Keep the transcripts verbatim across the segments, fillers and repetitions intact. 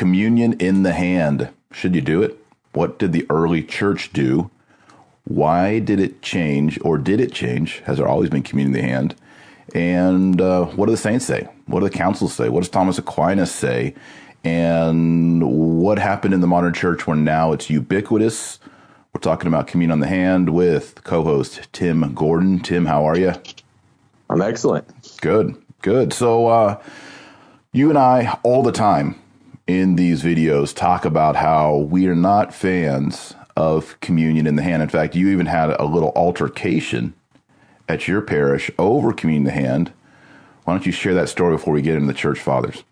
Communion in the hand. Should you do it? What did the early church do? Why did it change, or did it change? Has there always been communion in the hand? And uh, what do the saints say? What do the councils say? What does Thomas Aquinas say? And what happened in the modern church where now it's ubiquitous? We're talking about communion on the hand with co-host Tim Gordon. Tim, how are you? I'm excellent. Good, good. So uh, you and I all the time in these videos talk about how we are not fans of communion in the hand. In fact, you even had a little altercation at your parish over communion in the hand. Why don't you share that story before we get into the church fathers?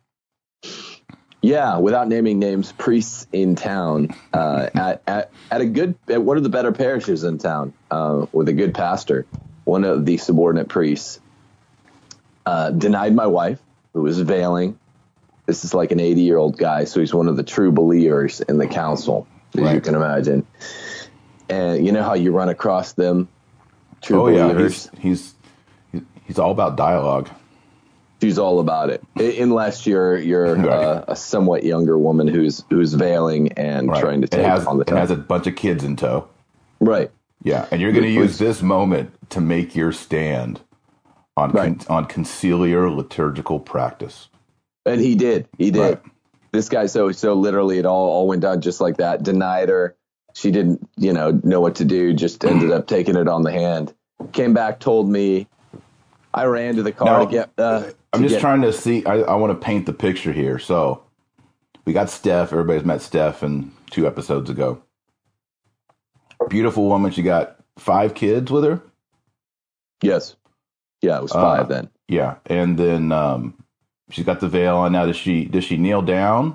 Yeah, without naming names, priests in town uh, at, at at a good at one of the better parishes in town uh, with a good pastor. One of the subordinate priests uh, denied my wife, who was veiling. This is like an eighty-year-old guy, so he's one of the true believers in the council, as right. you can imagine. And you know how you run across them, true oh, believers? Yeah, he's, he's he's all about dialogue. She's all about it, unless you're you're right. uh, a somewhat younger woman who's who's veiling and right. trying to take it has, on the it has a bunch of kids in tow. Right. Yeah, and you're going to use this moment to make your stand on right. con, on conciliar liturgical practice. And he did. He did. Right. This guy, so so literally it all, all went down just like that. Denied her. She didn't, you know, know what to do. Just ended up taking it on the hand. Came back, told me. I ran to the car now, to get... Uh, I'm just get, trying to see. I, I want to paint the picture here. So we got Steph. Everybody's met Steph in two episodes ago. Beautiful woman. She got five kids with her. Yes. Yeah, it was five uh, then. Yeah, and then um, she's got the veil on now. Does she? Does she kneel down?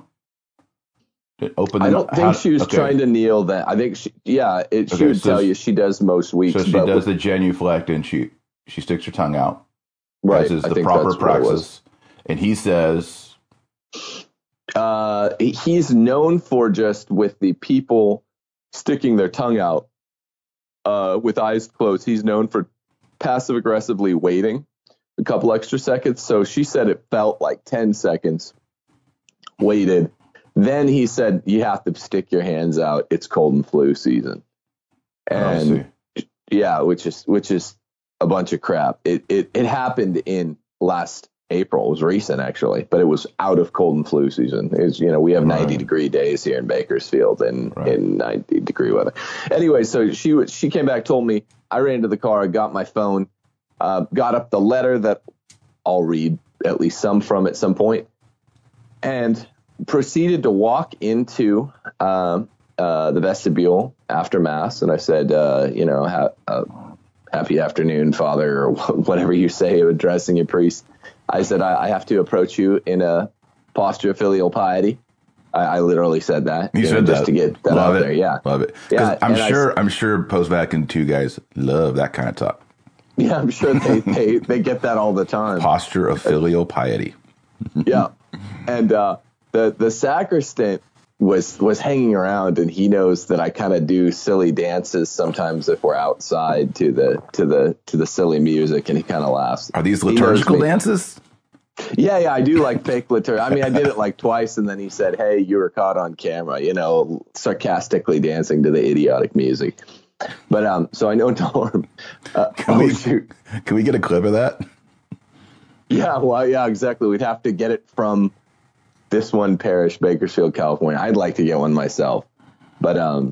Open. The, I don't think how, she was okay. trying to kneel. That I think she. Yeah, it, okay, she would so tell you she does most weeks. So she but does the genuflect and she she sticks her tongue out. Right, as is I the think proper that's what it was. praxis. And he says, uh, he's known for just with the people sticking their tongue out uh, with eyes closed. He's known for passive aggressively waiting a couple extra seconds. So she said it felt like ten seconds. Waited. Then he said, you have to stick your hands out. It's cold and flu season. And yeah, which is which is a bunch of crap. It it it happened in last April. It was recent actually, but it was out of cold and flu season. It was, you know, we have right. ninety degree days here in Bakersfield and right. in ninety degree weather. Anyway, so she was she came back, told me. I ran to the car, got my phone, uh, got up the letter that I'll read at least some from at some point, and proceeded to walk into uh, uh, the vestibule after Mass. And I said, uh, you know, ha- uh, happy afternoon, Father, or whatever you say addressing your priest. I said, I, I have to approach you in a posture of filial piety. I, I literally said that. You, you said know, that. Just that. to get that love out it. there. Yeah. Love it. Yeah, I'm sure, I, I'm sure post-Vatican two guys love that kind of talk. Yeah, I'm sure they, they, they get that all the time. Posture of filial piety. Yeah. And uh, the, the sacristan was was hanging around, and he knows that I kind of do silly dances sometimes if we're outside to the to the to the silly music, and he kind of laughs. Are these liturgical dances? Yeah, yeah, I do like fake liturgy. I mean, I did it like twice, and then he said, "Hey, you were caught on camera," you know, sarcastically dancing to the idiotic music. But um, so I know Norm. Uh, can oh, we shoot. can we get a clip of that? Yeah, well, yeah, exactly. We'd have to get it from this one parish, Bakersfield, California. I'd like to get one myself. But um,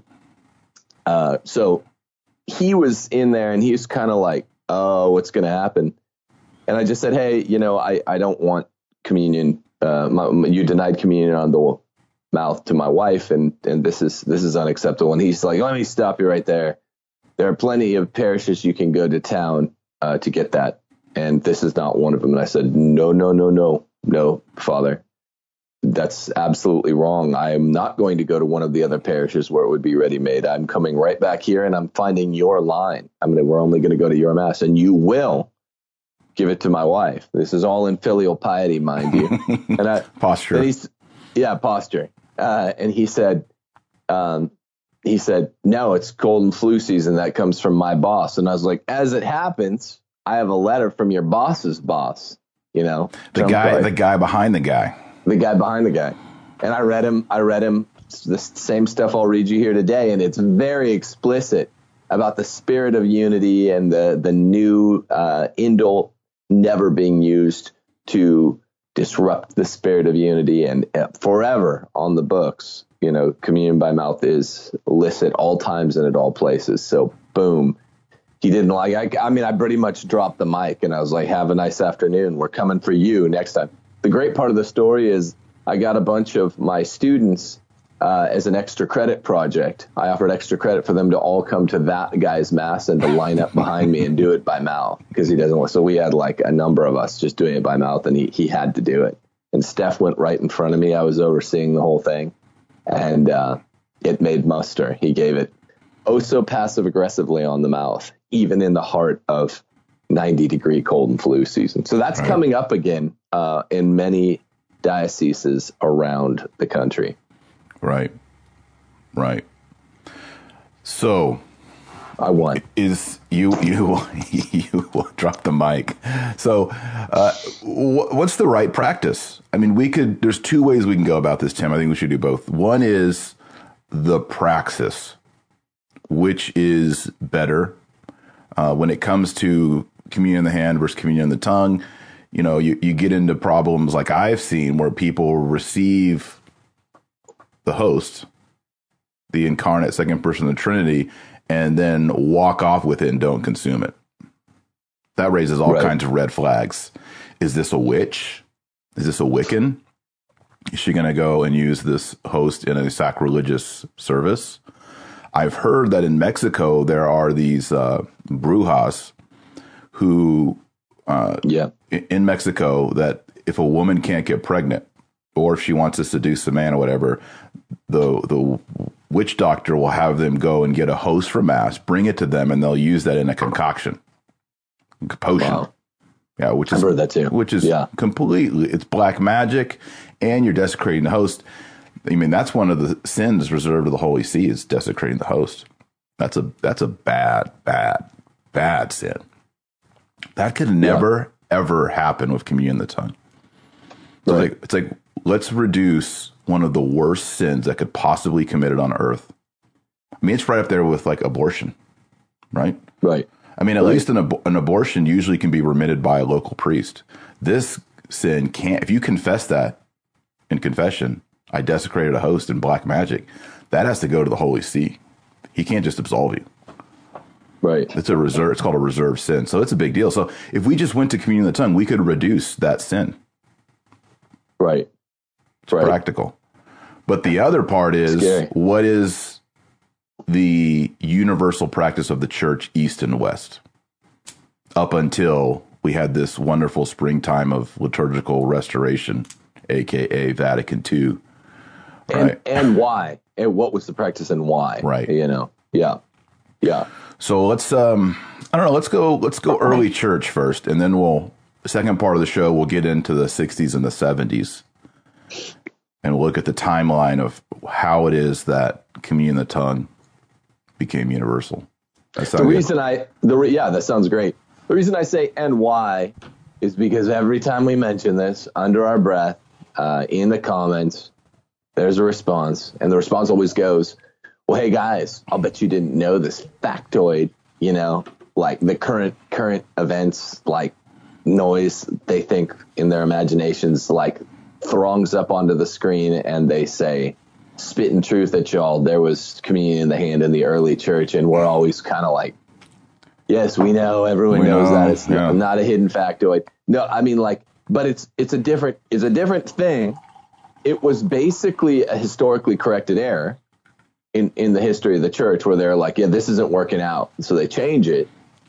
uh, so he was in there, and he was kind of like, oh, what's going to happen? And I just said, hey, you know, I, I don't want communion. Uh, my, you denied communion on the mouth to my wife, and, and this is this is unacceptable. And he's like, let me stop you right there. There are plenty of parishes you can go to town uh, to get that, and this is not one of them. And I said, no, no, no, no, no, Father. That's absolutely wrong. I am not going to go to one of the other parishes where it would be ready-made. I'm coming right back here, and I'm finding your line. I mean, we're only going to go to your Mass, and you will give it to my wife. This is all in filial piety, mind you. And I, posture. And he's, yeah, posture. Uh, and he said, um, he said, no, it's cold and flu season. That comes from my boss. And I was like, as it happens, I have a letter from your boss's boss. You know, the Trump guy, card. the guy behind the guy. The guy behind the guy. And I read him, I read him the same stuff I'll read you here today. And it's very explicit about the spirit of unity and the, the new uh, indult never being used to disrupt the spirit of unity. And uh, forever on the books, you know, communion by mouth is illicit all times and at all places. So boom. He didn't like, I, I mean, I pretty much dropped the mic and I was like, have a nice afternoon. We're coming for you next time. The great part of the story is I got a bunch of my students uh, as an extra credit project. I offered extra credit for them to all come to that guy's mass and to line up behind me and do it by mouth because he doesn't want. So we had like a number of us just doing it by mouth and he, he had to do it. And Steph went right in front of me. I was overseeing the whole thing and uh, it made muster. He gave it oh so passive aggressively on the mouth, even in the heart of ninety degree cold and flu season. So that's right. Coming up again uh, in many dioceses around the country. Right. Right. So I won. Is you, you, you dropped the mic. So uh, wh- what's the right practice? I mean, we could, there's two ways we can go about this, Tim. I think we should do both. One is the praxis, which is better uh, when it comes to communion in the hand versus communion in the tongue. You know, you, you get into problems like I've seen where people receive the host, the incarnate second person of the Trinity, and then walk off with it and don't consume it. That raises all right. kinds of red flags. Is this a witch? Is this a Wiccan? Is she going to go and use this host in a sacrilegious service? I've heard that in Mexico, there are these uh, brujas who, uh, yeah. in Mexico, that if a woman can't get pregnant or if she wants to seduce a man or whatever, the the witch doctor will have them go and get a host for mass, bring it to them, and they'll use that in a concoction, a potion. Wow. Yeah, which is I've heard that too. Which is yeah. completely, it's black magic, and you're desecrating the host. I mean, that's one of the sins reserved to the Holy See is desecrating the host. That's a that's a bad, bad, bad sin. That could never, yeah. ever happen with communion in the tongue. So right. it's, like, it's like, let's reduce one of the worst sins that could possibly be committed on earth. I mean, it's right up there with like abortion, right? Right. I mean, at right. least an, ab- an abortion usually can be remitted by a local priest. This sin can't, if you confess that in confession, I desecrated a host in black magic, that has to go to the Holy See. He can't just absolve you. Right. It's a reserve. It's called a reserved sin. So it's a big deal. So if we just went to communion in the tongue, we could reduce that sin. Right. It's right. practical. But the other part is, Scary. What is the universal practice of the church, East and West? Up until we had this wonderful springtime of liturgical restoration, a k a. Vatican Two. Right? And, and why? And what was the practice and why? Right. You know? Yeah. Yeah. So let's, um, I don't know, let's go, let's go early church first, and then we'll, the second part of the show, we'll get into the sixties and the seventies. And we'll look at the timeline of how it is that communion in the tongue became universal. The reason good? I, the yeah, that sounds great. The reason I say and why is because every time we mention this under our breath, uh, in the comments, there's a response, and the response always goes, well, hey guys, I'll bet you didn't know this factoid, you know, like the current, current events, like noise, they think in their imaginations, like throngs up onto the screen and they say, spitting truth at y'all, there was communion in the hand in the early church. And we're always kind of like, yes, we know, everyone we knows know, that. It's yeah. not a hidden factoid. No, I mean like, but it's, it's a different, it's a different thing. It was basically a historically corrected error in, in the history of the church where they're like, yeah, this isn't working out. So they change it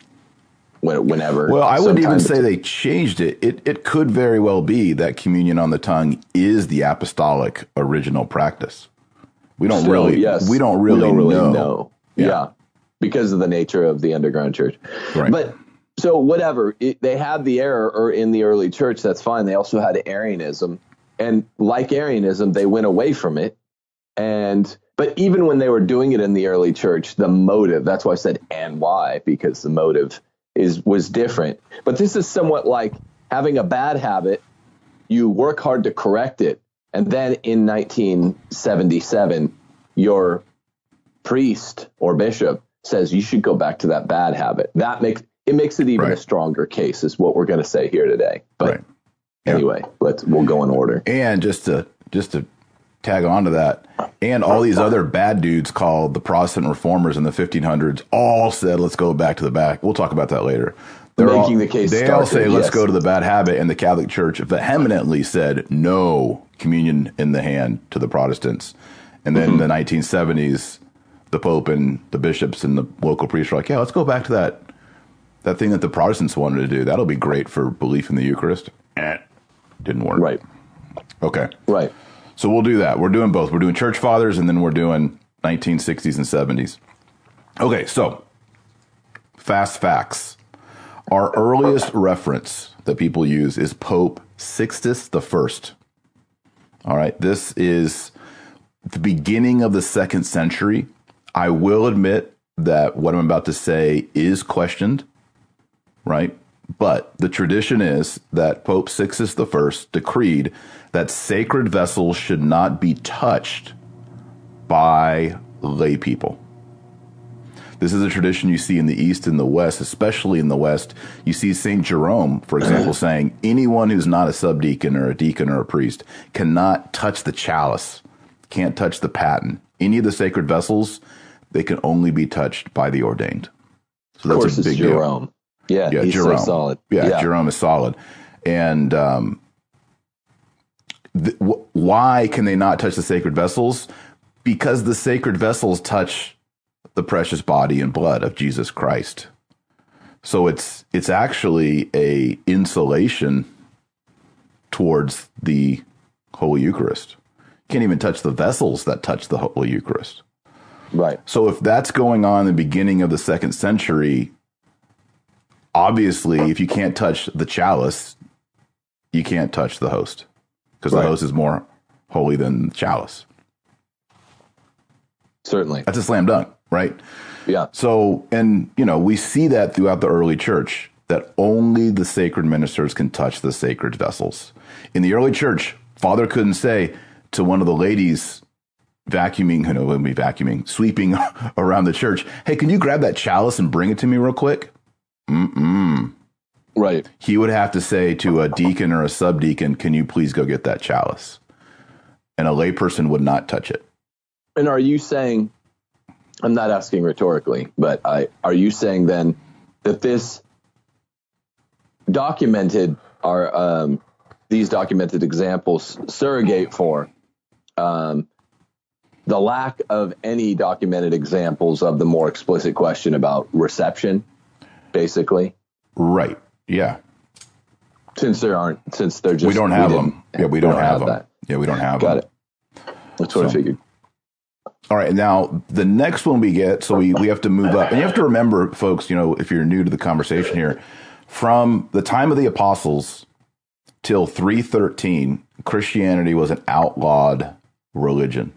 when, whenever. Well, I wouldn't even say they changed it. It it could very well be that communion on the tongue is the apostolic original practice. We don't so, really, yes, we don't really, we don't really know. know. Yeah. yeah. Because of the nature of the underground church. Right. But so whatever, it, they had the error or in the early church, that's fine. They also had Arianism. And like Arianism, they went away from it. And but even when they were doing it in the early church, the motive, that's why I said and why, because the motive is was different. But this is somewhat like having a bad habit. You work hard to correct it. And then in nineteen seventy-seven, your priest or bishop says you should go back to that bad habit. That makes it makes it even right. a stronger case, is what we're going to say here today. But right. yeah. anyway, let's we'll go in order. And just to just to tag on to that, and all these other bad dudes called the Protestant reformers in the fifteen hundreds all said, let's go back to the back. We'll talk about that later. They're Making all, the case They starker, all say, let's yes. go to the bad habit, and the Catholic Church vehemently said, no communion in the hand to the Protestants. And then mm-hmm. in the nineteen seventies, the Pope and the bishops and the local priests were like, yeah, let's go back to that that thing that the Protestants wanted to do. That'll be great for belief in the Eucharist. Eh, didn't work. Right. Okay. Right. So we'll do that. We're doing both. We're doing Church Fathers, and then we're doing nineteen sixties and seventies. Okay, so fast facts. Our earliest reference that people use is Pope Sixtus the First. All right, this is the beginning of the second century. I will admit that what I'm about to say is questioned, right? But the tradition is that Pope Sixtus the First decreed that sacred vessels should not be touched by lay people. This is a tradition you see in the East and the West, especially in the West. You see Saint Jerome, for example, saying anyone who's not a subdeacon or a deacon or a priest cannot touch the chalice, can't touch the paten. Any of the sacred vessels, they can only be touched by the ordained. So that's of course, a big it's Jerome. deal. Yeah, yeah, he's Jerome. so solid. Yeah, yeah, Jerome is solid. And um, th- w- why can they not touch the sacred vessels? Because the sacred vessels touch the precious body and blood of Jesus Christ. So it's it's actually a insulation towards the Holy Eucharist. Can't even touch the vessels that touch the Holy Eucharist. Right. So if that's going on in the beginning of the second century, obviously, if you can't touch the chalice, you can't touch the host, because right. the host is more holy than the chalice. Certainly. That's a slam dunk, right? Yeah. So, and, you know, we see that throughout the early church, that only the sacred ministers can touch the sacred vessels. In the early church, Father couldn't say to one of the ladies vacuuming, you know, when we vacuuming, sweeping around the church, hey, can you grab that chalice and bring it to me real quick? Mm-mm. Right. He would have to say to a deacon or a subdeacon, can you please go get that chalice? And a layperson would not touch it. And are you saying, I'm not asking rhetorically, but I, are you saying then that this documented are um, these documented examples surrogate for um, the lack of any documented examples of the more explicit question about reception, basically? Right. Yeah. Since there aren't, since they're just, we don't have we them. Yeah, we don't, we don't have, have them. That. Yeah, we don't have Got them. Got it. That's what so. I figured. All right, now the next one we get, so we, we have to move up. And you have to remember, folks, you know, if you're new to the conversation here, from the time of the apostles till three thirteen, Christianity was an outlawed religion.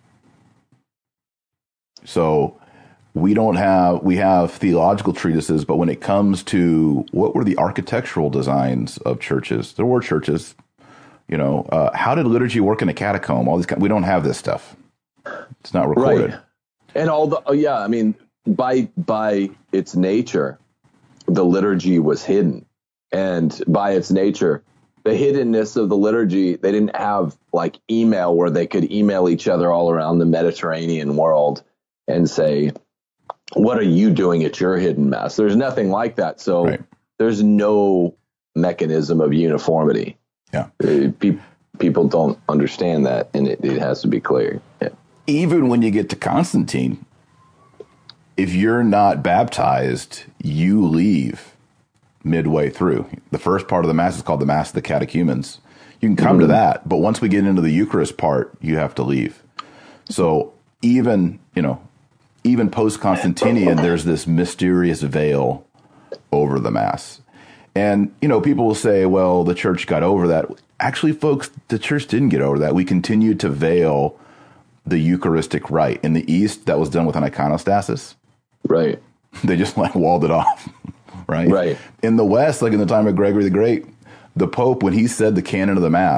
So we don't have, we have theological treatises, but when it comes to what were the architectural designs of churches, there were churches, you know, uh, how did liturgy work in a catacomb? All these, we don't have this stuff. It's not recorded. Right. And all the, oh yeah, I mean, by, by its nature, the liturgy was hidden. And by its nature, the hiddenness of the liturgy, they didn't have like email where they could email each other all around the Mediterranean world and say, what are you doing at your hidden mass? There's nothing like that. So right. there's no mechanism of uniformity. Yeah. Uh, pe- people don't understand that, and it, it has to be clear. Yeah. Even when you get to Constantine, if you're not baptized, you leave midway through. The first part of the Mass is called the Mass of the Catechumens. You can come mm-hmm. to that, but once we get into the Eucharist part, you have to leave. So even, you know, even post-Constantinian, there's this mysterious veil over the Mass. And, you know, people will say, well, the church got over that. Actually, folks, the church didn't get over that. We continued to veil the Eucharistic rite. In the East, that was done with an iconostasis. Right. They just like walled it off. Right. Right. In the West, like in the time of Gregory the Great, the Pope, when he said the canon of the Mass,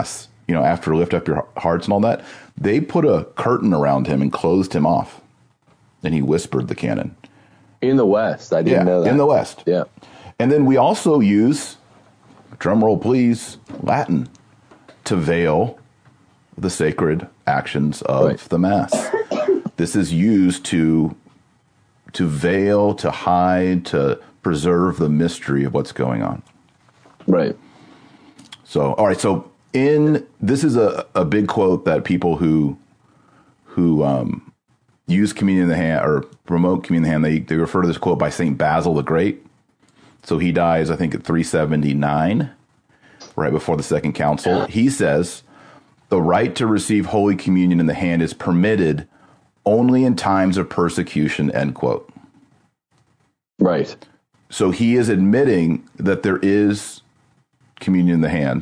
you know, after lift up your hearts and all that, they put a curtain around him and closed him off. And he whispered the canon. In the West. I didn't yeah, know that. In the West. Yeah. And then we also use, drum roll please, Latin to veil the sacred actions of right. the Mass. This is used to to veil, to hide, to preserve the mystery of what's going on. Right. So, all right. So, in this is a, a big quote that people who who um, use communion in the hand or promote communion in the hand, they, they refer to this quote by Saint Basil the Great. So he dies, I think, at three seventy-nine, right before the Second Council. He says, the right to receive Holy Communion in the hand is permitted only in times of persecution, end quote. Right. So he is admitting that there is communion in the hand,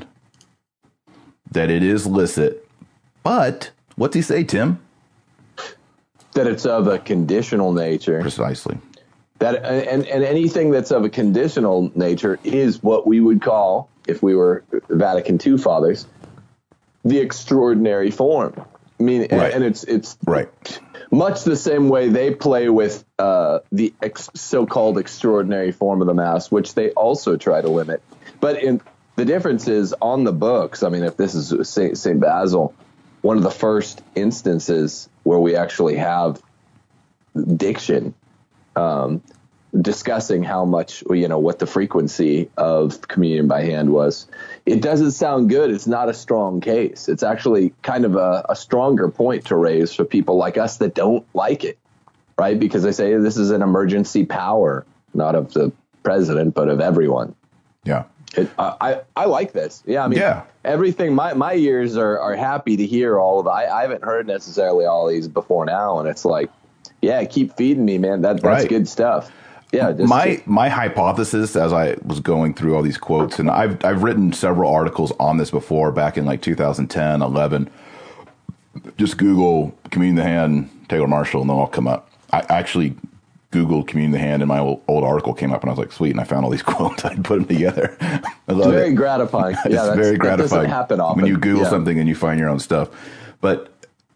that it is licit, but what's he say, Tim? That it's of a conditional nature. Precisely. That and, and anything that's of a conditional nature is what we would call, if we were Vatican Two fathers, the extraordinary form. I mean, right. and it's it's right. much the same way they play with uh, the ex- so-called extraordinary form of the Mass, which they also try to limit. But in the difference is on the books. I mean, if this is Saint Saint Basil, one of the first instances where we actually have diction. Um, discussing how much, you know, what the frequency of communion by hand was. It doesn't sound good. It's not a strong case. It's actually kind of a, a stronger point to raise for people like us that don't like it, right? Because they say this is an emergency power, not of the president, but of everyone. Yeah. It, uh, I, I like this. Yeah. I mean, yeah. everything, my, my ears are, are happy to hear all of it. I, I haven't heard necessarily all these before now. And it's like, yeah, keep feeding me, man. That, that's right. good stuff. Yeah. Just my to, my hypothesis, as I was going through all these quotes, and I've I've written several articles on this before, back in like two thousand ten, eleven. Just Google communion in the hand, Taylor Marshall, and they'll all come up. I actually Googled communion in the hand, and my old, old article came up, and I was like, sweet, and I found all these quotes. I put them together. I love it's very it. gratifying. It's yeah, very gratifying. That doesn't happen often. When you Google yeah. something and you find your own stuff. But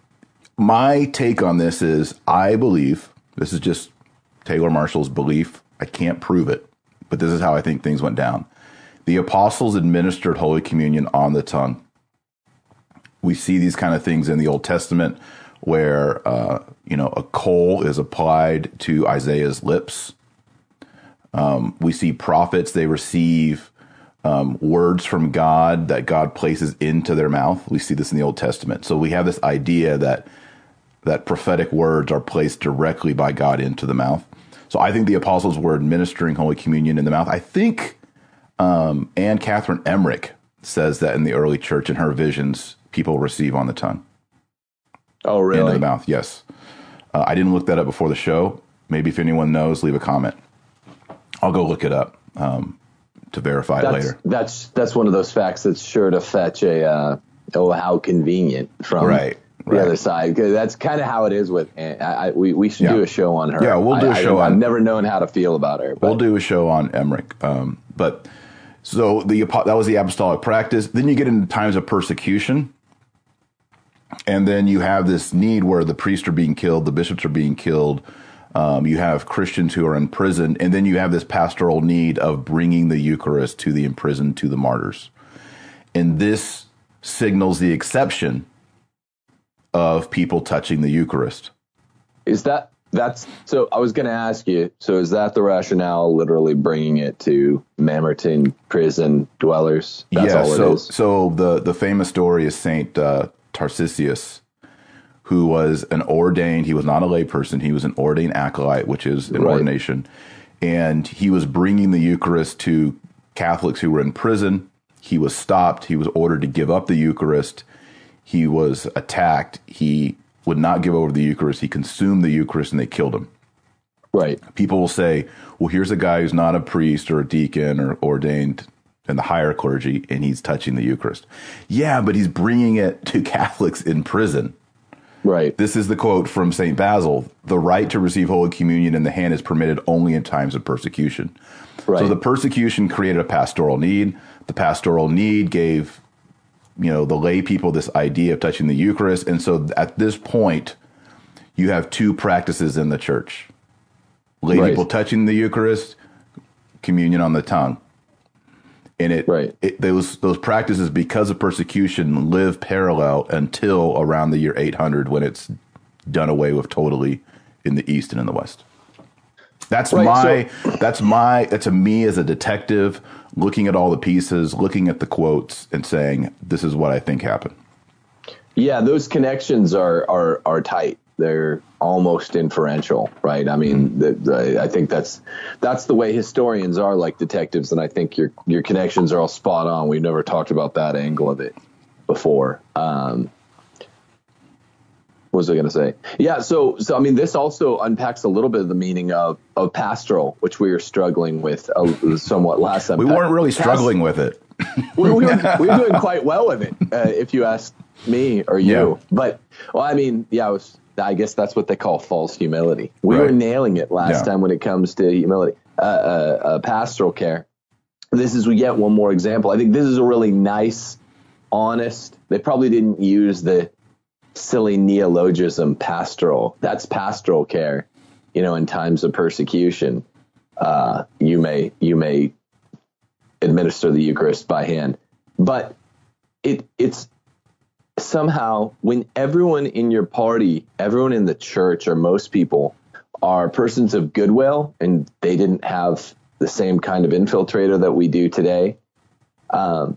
my take on this is, I believe, this is just Taylor Marshall's belief. I can't prove it, but this is how I think things went down. The apostles administered Holy Communion on the tongue. We see these kind of things in the Old Testament where, uh, you know, a coal is applied to Isaiah's lips. Um, we see prophets, they receive um, words from God that God places into their mouth. We see this in the Old Testament. So we have this idea that that prophetic words are placed directly by God into the mouth. So I think the apostles were administering Holy Communion in the mouth. I think um, Anne Catherine Emmerich says that in the early church, in her visions, people receive on the tongue. Oh, really? Into the mouth, yes. Uh, I didn't look that up before the show. Maybe if anyone knows, leave a comment. I'll go look it up um, to verify that's, it later. That's that's one of those facts that's sure to fetch a, uh, oh, how convenient from right. the right. other side. Cause that's kind of how it is with, I, I, we, we should yeah. do a show on her. Yeah, we'll do a I, show I, on I've never known how to feel about her. But. We'll do a show on Emmerich. Um, but so the that was the apostolic practice. Then you get into times of persecution. And then you have this need where the priests are being killed, the bishops are being killed. Um, you have Christians who are in prison. And then you have this pastoral need of bringing the Eucharist to the imprisoned, to the martyrs. And this signals the exception of people touching the Eucharist. Is that, that's, so I was going to ask you, so is that the rationale, literally bringing it to Mamertine prison dwellers? That's yeah, all so, it is? So the, the famous story is Saint uh, Tarcisius, who was an ordained, he was not a layperson, he was an ordained acolyte, which is an right. ordination. And he was bringing the Eucharist to Catholics who were in prison. He was stopped. He was ordered to give up the Eucharist. He was attacked. He would not give over the Eucharist. He consumed the Eucharist and they killed him. Right. People will say, well, here's a guy who's not a priest or a deacon or ordained in the higher clergy, and he's touching the Eucharist. Yeah, but he's bringing it to Catholics in prison. Right. This is the quote from Saint Basil. The right to receive Holy Communion in the hand is permitted only in times of persecution. Right. So the persecution created a pastoral need. The pastoral need gave you know, the lay people this idea of touching the Eucharist. And so at this point, you have two practices in the church. Lay Right. people touching the Eucharist, communion on the tongue. And it, Right. it those those practices, because of persecution, live parallel until around the year eight hundred, when it's done away with totally in the East and in the West. That's Right, my so- that's my that's a me as a detective looking at all the pieces, looking at the quotes, and saying this is what I think happened. Yeah, those connections are are are tight. They're almost inferential, right? I mean, the, the, I think that's that's the way historians are, like detectives, and I think your your connections are all spot on. We've never talked about that angle of it before. Um, what was I going to say? Yeah, so so I mean, this also unpacks a little bit of the meaning of of pastoral, which we were struggling with uh, somewhat last time. We weren't really Past- struggling with it. we, we, were, we were doing quite well with it, uh, if you ask me or you. Yeah. But, well, I mean, yeah, I, was, I guess that's what they call false humility. We Right. were nailing it last Yeah. time when it comes to humility, uh, uh, uh, pastoral care. This is, we get one more example. I think this is a really nice, honest, they probably didn't use the silly neologism pastoral. That's pastoral care, you know, in times of persecution. Uh, you may, you may, administer the Eucharist by hand. But it it's somehow when everyone in your party, everyone in the church, or most people are persons of goodwill, and they didn't have the same kind of infiltrator that we do today, um,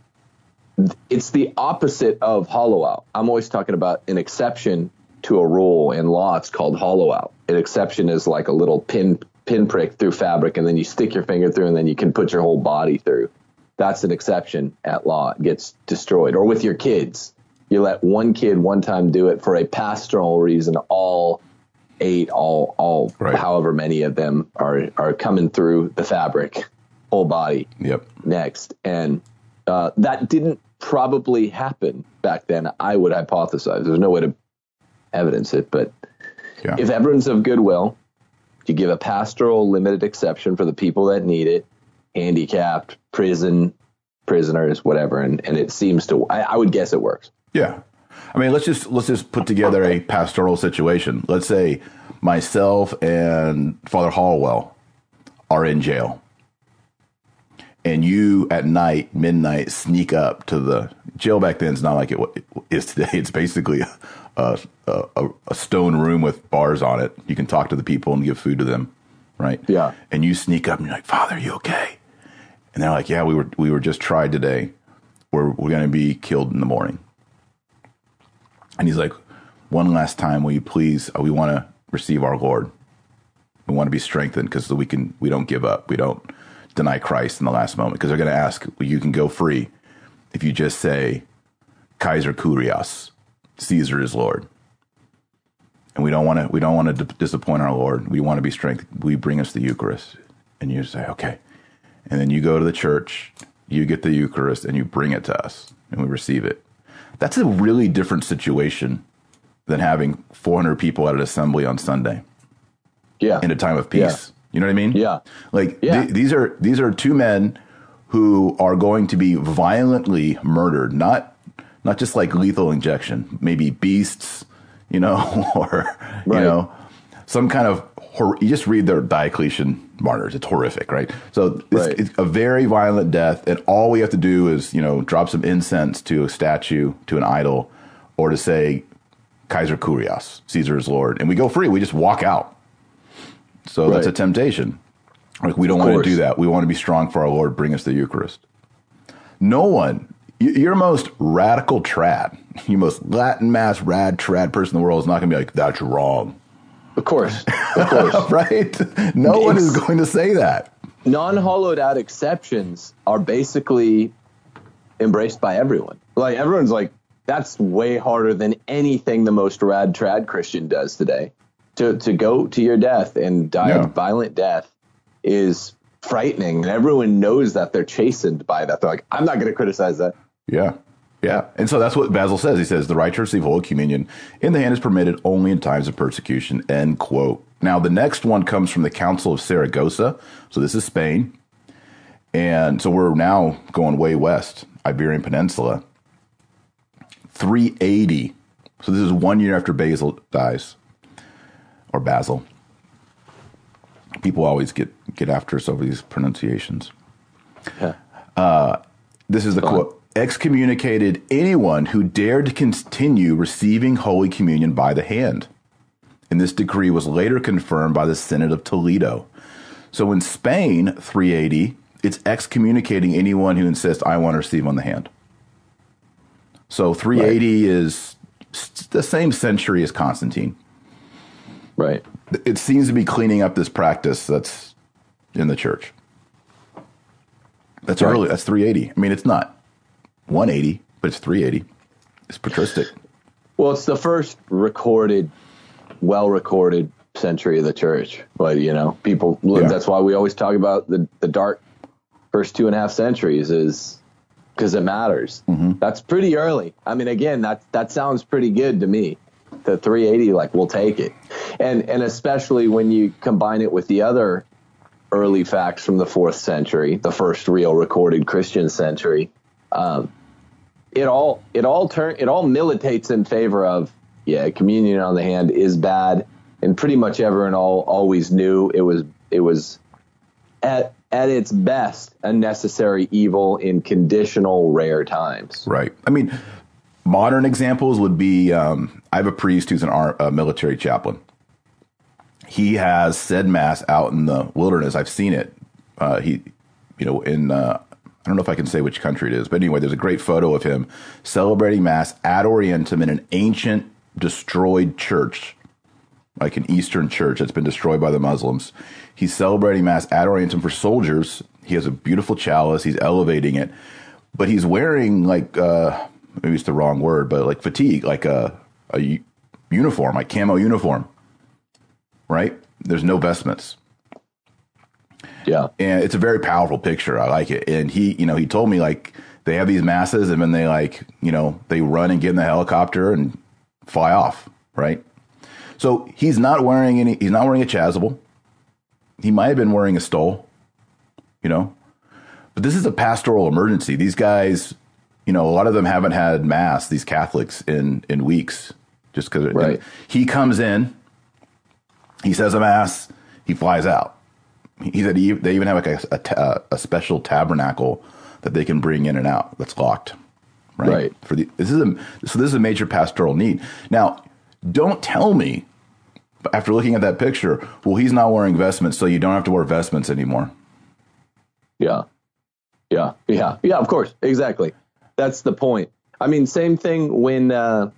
it's the opposite of hollow out. I'm always talking about an exception to a rule. In law, it's called hollow out. An exception is like a little pin pinprick through fabric, and then you stick your finger through, and then you can put your whole body through. That's an exception at law. It gets destroyed. Or with your kids, you let one kid one time do it for a pastoral reason. All eight, all, all, Right. however many of them are are coming through the fabric, whole body. Yep. Next, and uh, that didn't probably happen back then. I would hypothesize. There's no way to evidence it, but Yeah. if everyone's of goodwill, you give a pastoral limited exception for the people that need it, handicapped, prison, prisoners, whatever, and, and it seems to. I, I would guess it works. Yeah. I mean, let's just let's just put together a pastoral situation. Let's say myself and Father Hallwell are in jail, and you at night, midnight, sneak up to the jail. Back then, it's not like it is today. It's basically a, a, a, a stone room with bars on it. You can talk to the people and give food to them, right? Yeah. And you sneak up and you're like, "Father, are you okay?" And they're like, "Yeah, we were we were just tried today. We're we're going to be killed in the morning." And he's like, "One last time, will you please? We want to receive our Lord. We want to be strengthened because we can. We don't give up. We don't deny Christ in the last moment, because they're going to ask, well, you can go free if you just say, Kaiser Kurios, Caesar is Lord. And we don't want to. We don't want to d- disappoint our Lord. We want to be strengthened. We bring us the Eucharist." And you say, "Okay." And then you go to the church, you get the Eucharist, and you bring it to us, and we receive it. That's a really different situation than having four hundred people at an assembly on Sunday Yeah. in a time of peace. Yeah. You know what I mean? Yeah. Like Yeah. th- these are these are two men who are going to be violently murdered, not not just like lethal injection, maybe beasts, you know, or you Right. know, some kind of hor- you just read their Diocletian Martyrs. It's horrific, right? So it's, Right. it's a very violent death, and all we have to do is, you know, drop some incense to a statue, to an idol, or to say, Kaiser Kurios, Caesar is Lord, and we go free. We just walk out. So that's a Right. temptation. Like, we don't Of want to course. do that. We want to be strong for our Lord. Bring us the Eucharist. No one, y- your most radical trad, your most Latin Mass rad trad person in the world is not going to be like, that's wrong. Of course. Of course. Right? No one is It's- going to say that. Non-hollowed out exceptions are basically embraced by everyone. Like, everyone's like, that's way harder than anything the most rad trad Christian does today. To to go to your death and die Yeah. a violent death is frightening, and everyone knows that. They're chastened by that. They're like, I'm not going to criticize that. Yeah. Yeah. And so that's what Basil says. He says, the right to receive Holy Communion in the hand is permitted only in times of persecution, end quote. Now, the next one comes from the Council of Saragossa. So this is Spain. And so we're now going way west, Iberian Peninsula. three eighty. So this is one year after Basil dies, or Basil. People always get, get after us over these pronunciations. Yeah. Uh, this is the Fun. quote. Excommunicated anyone who dared to continue receiving Holy Communion by the hand. And this decree was later confirmed by the Synod of Toledo. So in Spain, three eighty, it's excommunicating anyone who insists, I want to receive on the hand. So three eighty right. is the same century as Constantine. Right. It seems to be cleaning up this practice that's in the church. That's right. early. That's three eighty. I mean, it's not one eighty, but it's three eighty. It's patristic. Well, it's the first recorded, well-recorded century of the church. But, you know, people, yeah. that's why we always talk about the, the dark first two and a half centuries is because it matters. Mm-hmm. That's pretty early. I mean, again, that that sounds pretty good to me. The three eighty, like, we'll take it. And and especially when you combine it with the other early facts from the fourth century, the first real recorded Christian century, um, it all it all turn it all militates in favor of, yeah, communion on the hand is bad, and pretty much everyone all always knew it was it was at at its best a necessary evil in conditional rare times. Right. I mean, modern examples would be um, I have a priest who's an ar- a military chaplain. He has said mass out in the wilderness. I've seen it. Uh, he, you know, in uh, I don't know if I can say which country it is, but anyway, there's a great photo of him celebrating mass ad orientem in an ancient destroyed church, like an Eastern church that's been destroyed by the Muslims. He's celebrating mass ad orientem for soldiers. He has a beautiful chalice. He's elevating it, but he's wearing like uh, maybe it's the wrong word, but like fatigue, like a a uniform, like camo uniform. Right? There's no vestments. Yeah. And it's a very powerful picture. I like it. And he, you know, he told me like they have these masses and then they like, you know, they run and get in the helicopter and fly off. Right. So he's not wearing any, he's not wearing a chasuble. He might have been wearing a stole, you know, but this is a pastoral emergency. These guys, you know, a lot of them haven't had mass, these Catholics in, in weeks just because right. he comes in. He says a mass, he flies out. He said he, they even have like a, a, a special tabernacle that they can bring in and out that's locked. Right. right. For the this is a so this is a major pastoral need. Now, don't tell me after looking at that picture, well, he's not wearing vestments, so you don't have to wear vestments anymore. Yeah. Yeah. Yeah. Yeah, of course. Exactly. That's the point. I mean, same thing when uh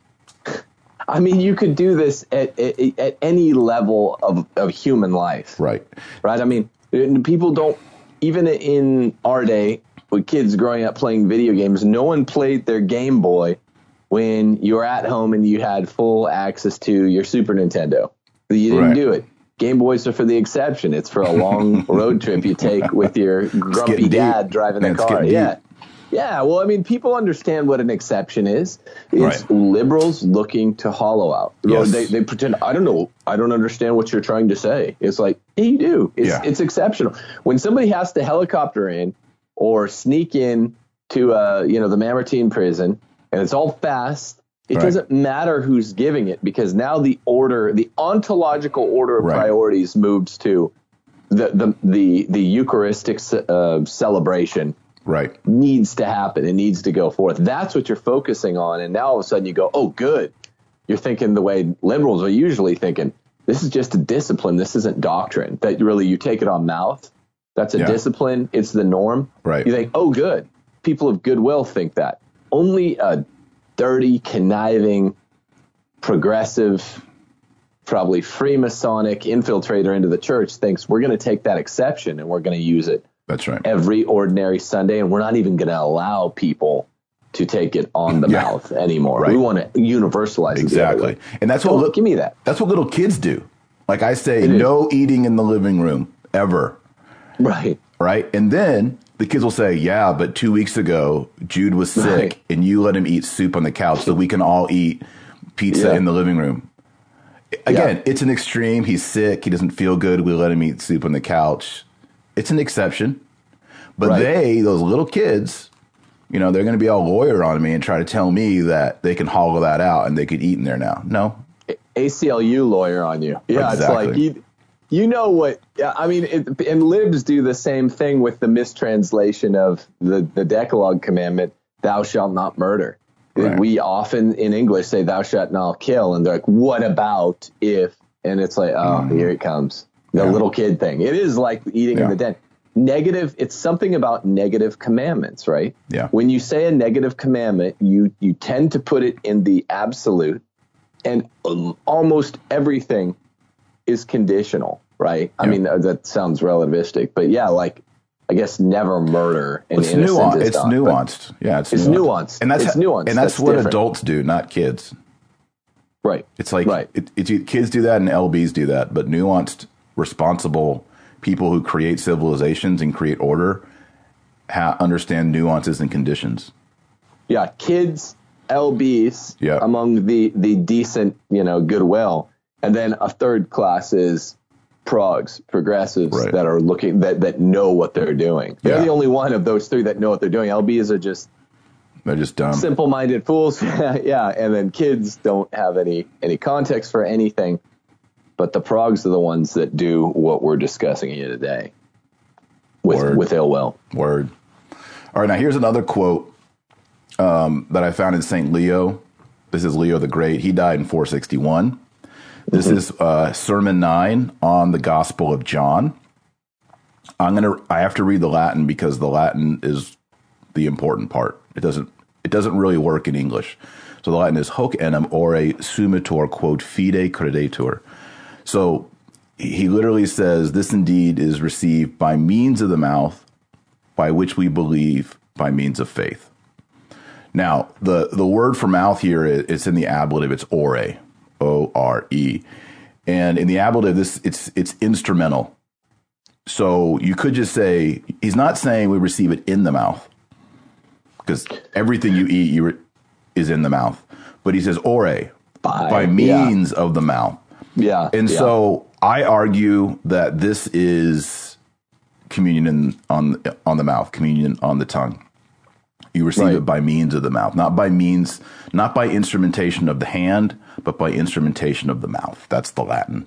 I mean, you could do this at, at, at any level of, of human life. Right. Right. I mean, people don't, even in our day, with kids growing up playing video games, no one played their Game Boy when you were at home and you had full access to your Super Nintendo. You didn't right. do it. Game Boys are for the exception. It's for a long road trip you take with your grumpy dad driving the car. Yeah. Yeah, well, I mean, people understand what an exception is. It's right. liberals looking to hollow out. Yes. They, they pretend, I don't know, I don't understand what you're trying to say. It's like, hey, you do. It's, yeah. it's exceptional. When somebody has to helicopter in or sneak in to, uh, you know, the Mamertine prison, and it's all fast, it right. doesn't matter who's giving it, because now the order, the ontological order of right. priorities moves to the, the, the, the Eucharistic uh, celebration. Right. Needs to happen. It needs to go forth. That's what you're focusing on. And now all of a sudden you go, oh, good. You're thinking the way liberals are usually thinking. This is just a discipline. This isn't doctrine. That really, you take it on mouth. That's a yeah. discipline. It's the norm. Right. You think, oh, good. People of goodwill think that. Only a dirty, conniving, progressive, probably Freemasonic infiltrator into the church thinks we're going to take that exception and we're going to use it. That's right. Every ordinary Sunday, and we're not even going to allow people to take it on the yeah. mouth anymore. Right. We want to universalize exactly. it. And that's what oh, li- give me that. That's what little kids do. Like I say, it no is. eating in the living room ever. Right. Right. And then the kids will say, yeah, but two weeks ago, Jude was sick right. and you let him eat soup on the couch so we can all eat pizza yeah. in the living room. Again, yeah. it's an extreme. He's sick. He doesn't feel good. We let him eat soup on the couch. It's an exception. But right. they, those little kids, You know, they're going to be all lawyer on me and try to tell me that they can hollow that out and they could eat in there now. No. A C L U lawyer on you. Yeah, exactly. It's like, you, you know what, I mean, it, and libs do the same thing with the mistranslation of the, the Decalogue commandment, thou shalt not murder. Right. We often in English say thou shalt not kill. And they're like, what about if, and it's like, oh, mm. here it comes. The yeah. little kid thing. It is like eating yeah. in the den. Negative, it's something about negative commandments, right? Yeah. When you say a negative commandment, you you tend to put it in the absolute, and um, almost everything is conditional, right? Yeah. I mean, uh, that sounds relativistic, but yeah, like, I guess never murder. Well, it's nuanced. It's done, nuanced. Yeah, it's, it's nuanced. nuanced. And that's it's nuanced. And that's, that's what different. adults do, not kids. Right. It's like right. It, it, kids do that and L Bs do that, but nuanced, responsible people who create civilizations and create order ha- understand nuances and conditions. Yeah, kids, L Bs, yeah. among the, the decent, you know, goodwill. And then a third class is progs, progressives right. that are looking, that, that know what they're doing. They're yeah. the only one of those three that know what they're doing. L Bs are just... They're just dumb. Simple-minded fools. yeah, and then kids don't have any any context for anything. But the progs are the ones that do what we're discussing here today with, Word. with ill will. Word. All right, now here's another quote um, that I found in Saint Leo. This is Leo the Great. He died in four sixty-one. This mm-hmm. is uh, Sermon nine on the Gospel of John. I'm gonna. I have to read the Latin because the Latin is the important part. It doesn't. It doesn't really work in English. So the Latin is hoc enim ore sumitor quod fide credetur. So he literally says, this indeed is received by means of the mouth, by which we believe by means of faith. Now, the, the word for mouth here, it's in the ablative. It's ore, O R E. And in the ablative, this it's it's instrumental. So you could just say, he's not saying we receive it in the mouth, because everything you eat you re- is in the mouth. But he says ore, by, by means yeah. of the mouth. Yeah. And yeah. so I argue that this is communion in, on, on the mouth, communion on the tongue. You receive right. it by means of the mouth, not by means, not by instrumentation of the hand, but by instrumentation of the mouth. That's the Latin.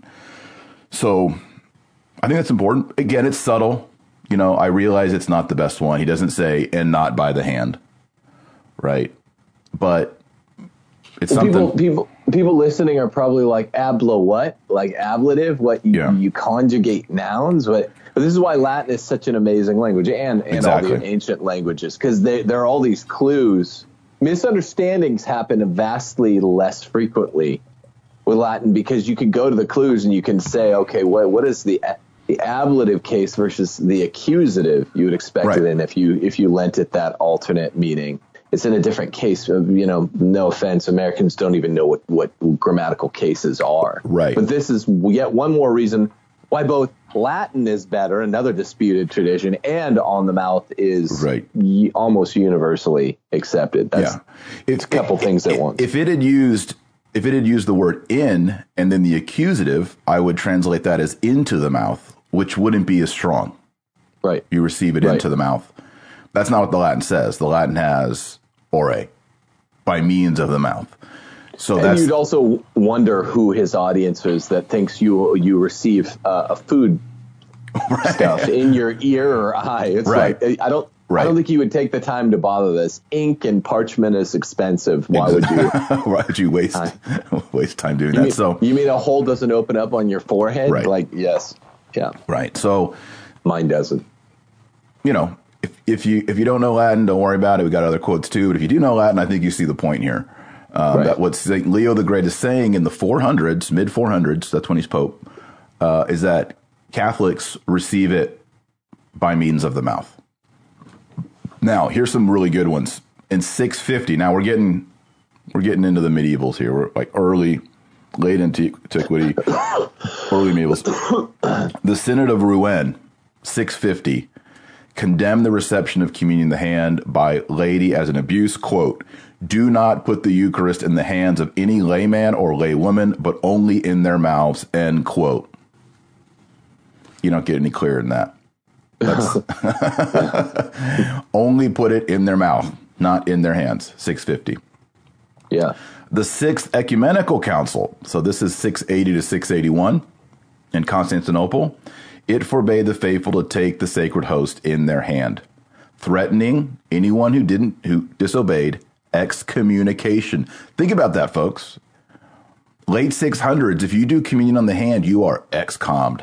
So I think that's important. Again, it's subtle. You know, I realize it's not the best one. He doesn't say, and not by the hand. Right. But it's well, something. People, people, people listening are probably like, abla what? Like ablative? What? You, yeah. you conjugate nouns? What? But this is why Latin is such an amazing language, and, and exactly. all the ancient languages, because there are all these clues. Misunderstandings happen vastly less frequently with Latin, because you could go to the clues and you can say, okay, what what is the the ablative case versus the accusative you would expect right. it in if you if you lent it that alternate meaning. It's in a different case. You know, no offense, Americans don't even know what, what grammatical cases are. Right. But this is yet one more reason why both Latin is better, another disputed tradition, and on the mouth is right. y- almost universally accepted. That's yeah. It's a couple it, things it, at once. If it had used if it had used the word in and then the accusative, I would translate that as into the mouth, which wouldn't be as strong. Right. You receive it right. into the mouth. That's not what the Latin says. The Latin has ore, by means of the mouth. So and that's, you'd also wonder who his audience is that thinks you you receive uh, a food right. stuff in your ear or eye. It's right. like I don't right. I don't think you would take the time to bother this. Ink and parchment is expensive. Why would you? Why would you waste time? waste time doing you that? Mean, so you mean a hole doesn't open up on your forehead? Right. Like yes, yeah, right. So mine doesn't. You know. If, if you if you don't know Latin, don't worry about it. We got other quotes too. But if you do know Latin, I think you see the point here. Um, right. That what Saint Leo the Great is saying in the four hundreds, mid four hundreds, that's when he's Pope, uh, is that Catholics receive it by means of the mouth. Now, here's some really good ones. In six fifty, now we're getting we're getting into the medievals here. We're like early, late antiquity, early medievals. The Synod of Rouen, six fifty. Condemn the reception of communion in the hand by laity as an abuse. Quote, do not put the Eucharist in the hands of any layman or laywoman, but only in their mouths, end quote. You don't get any clearer than that. That's only put it in their mouth. not in their hands, six fifty. Yeah. The Sixth Ecumenical Council, so this is six eighty to six eighty-one in Constantinople, it forbade the faithful to take the sacred host in their hand, threatening anyone who didn't, who disobeyed, excommunication. Think about that, folks. Late six hundreds, if you do communion on the hand, you are excommed.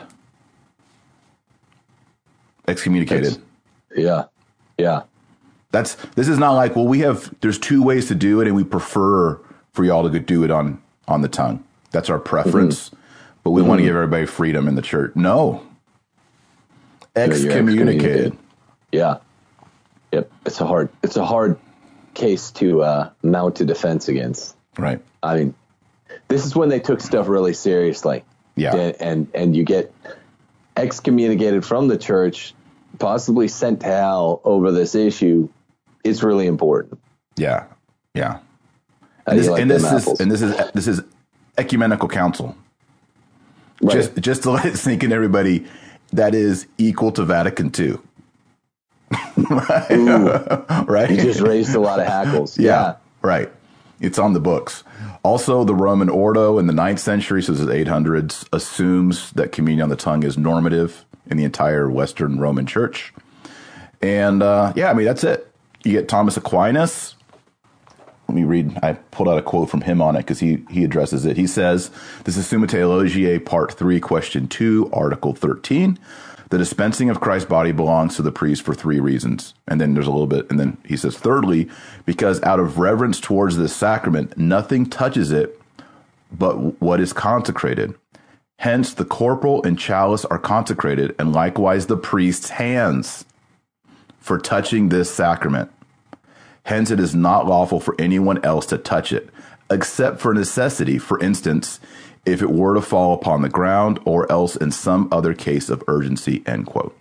Excommunicated. That's, yeah. Yeah. That's, this is not like, well, we have, there's two ways to do it and we prefer for y'all to do it on, on the tongue. That's our preference, mm-hmm. but we mm-hmm. want to give everybody freedom in the church. No. Excommunicated. Yeah. Yep. It's a hard, it's a hard case to uh, mount a defense against. Right. I mean, this is when they took stuff really seriously. Yeah. And, and, and you get excommunicated from the church, possibly sent to hell over this issue. It's really important. Yeah. Yeah. And this, like and, this is, and this is this is ecumenical council. Right. Just just to let it sink in, everybody, that is equal to Vatican Two. Right? Right? You just raised a lot of hackles. Yeah, yeah. Right. It's on the books. Also, the Roman Ordo in the ninth century, so this is eight hundreds, assumes that communion on the tongue is normative in the entire Western Roman Church. And uh, yeah, I mean, that's it. You get Thomas Aquinas. Let me read. I pulled out a quote from him on it because he, he addresses it. He says, this is Summa Theologiae, Part three, Question two, Article thirteen. The dispensing of Christ's body belongs to the priest for three reasons. And then there's a little bit. And then he says, thirdly, because out of reverence towards this sacrament, nothing touches it but what is consecrated. Hence, the corporal and chalice are consecrated, and likewise the priest's hands for touching this sacrament. Hence, it is not lawful for anyone else to touch it, except for necessity. For instance, if it were to fall upon the ground, or else in some other case of urgency, end quote.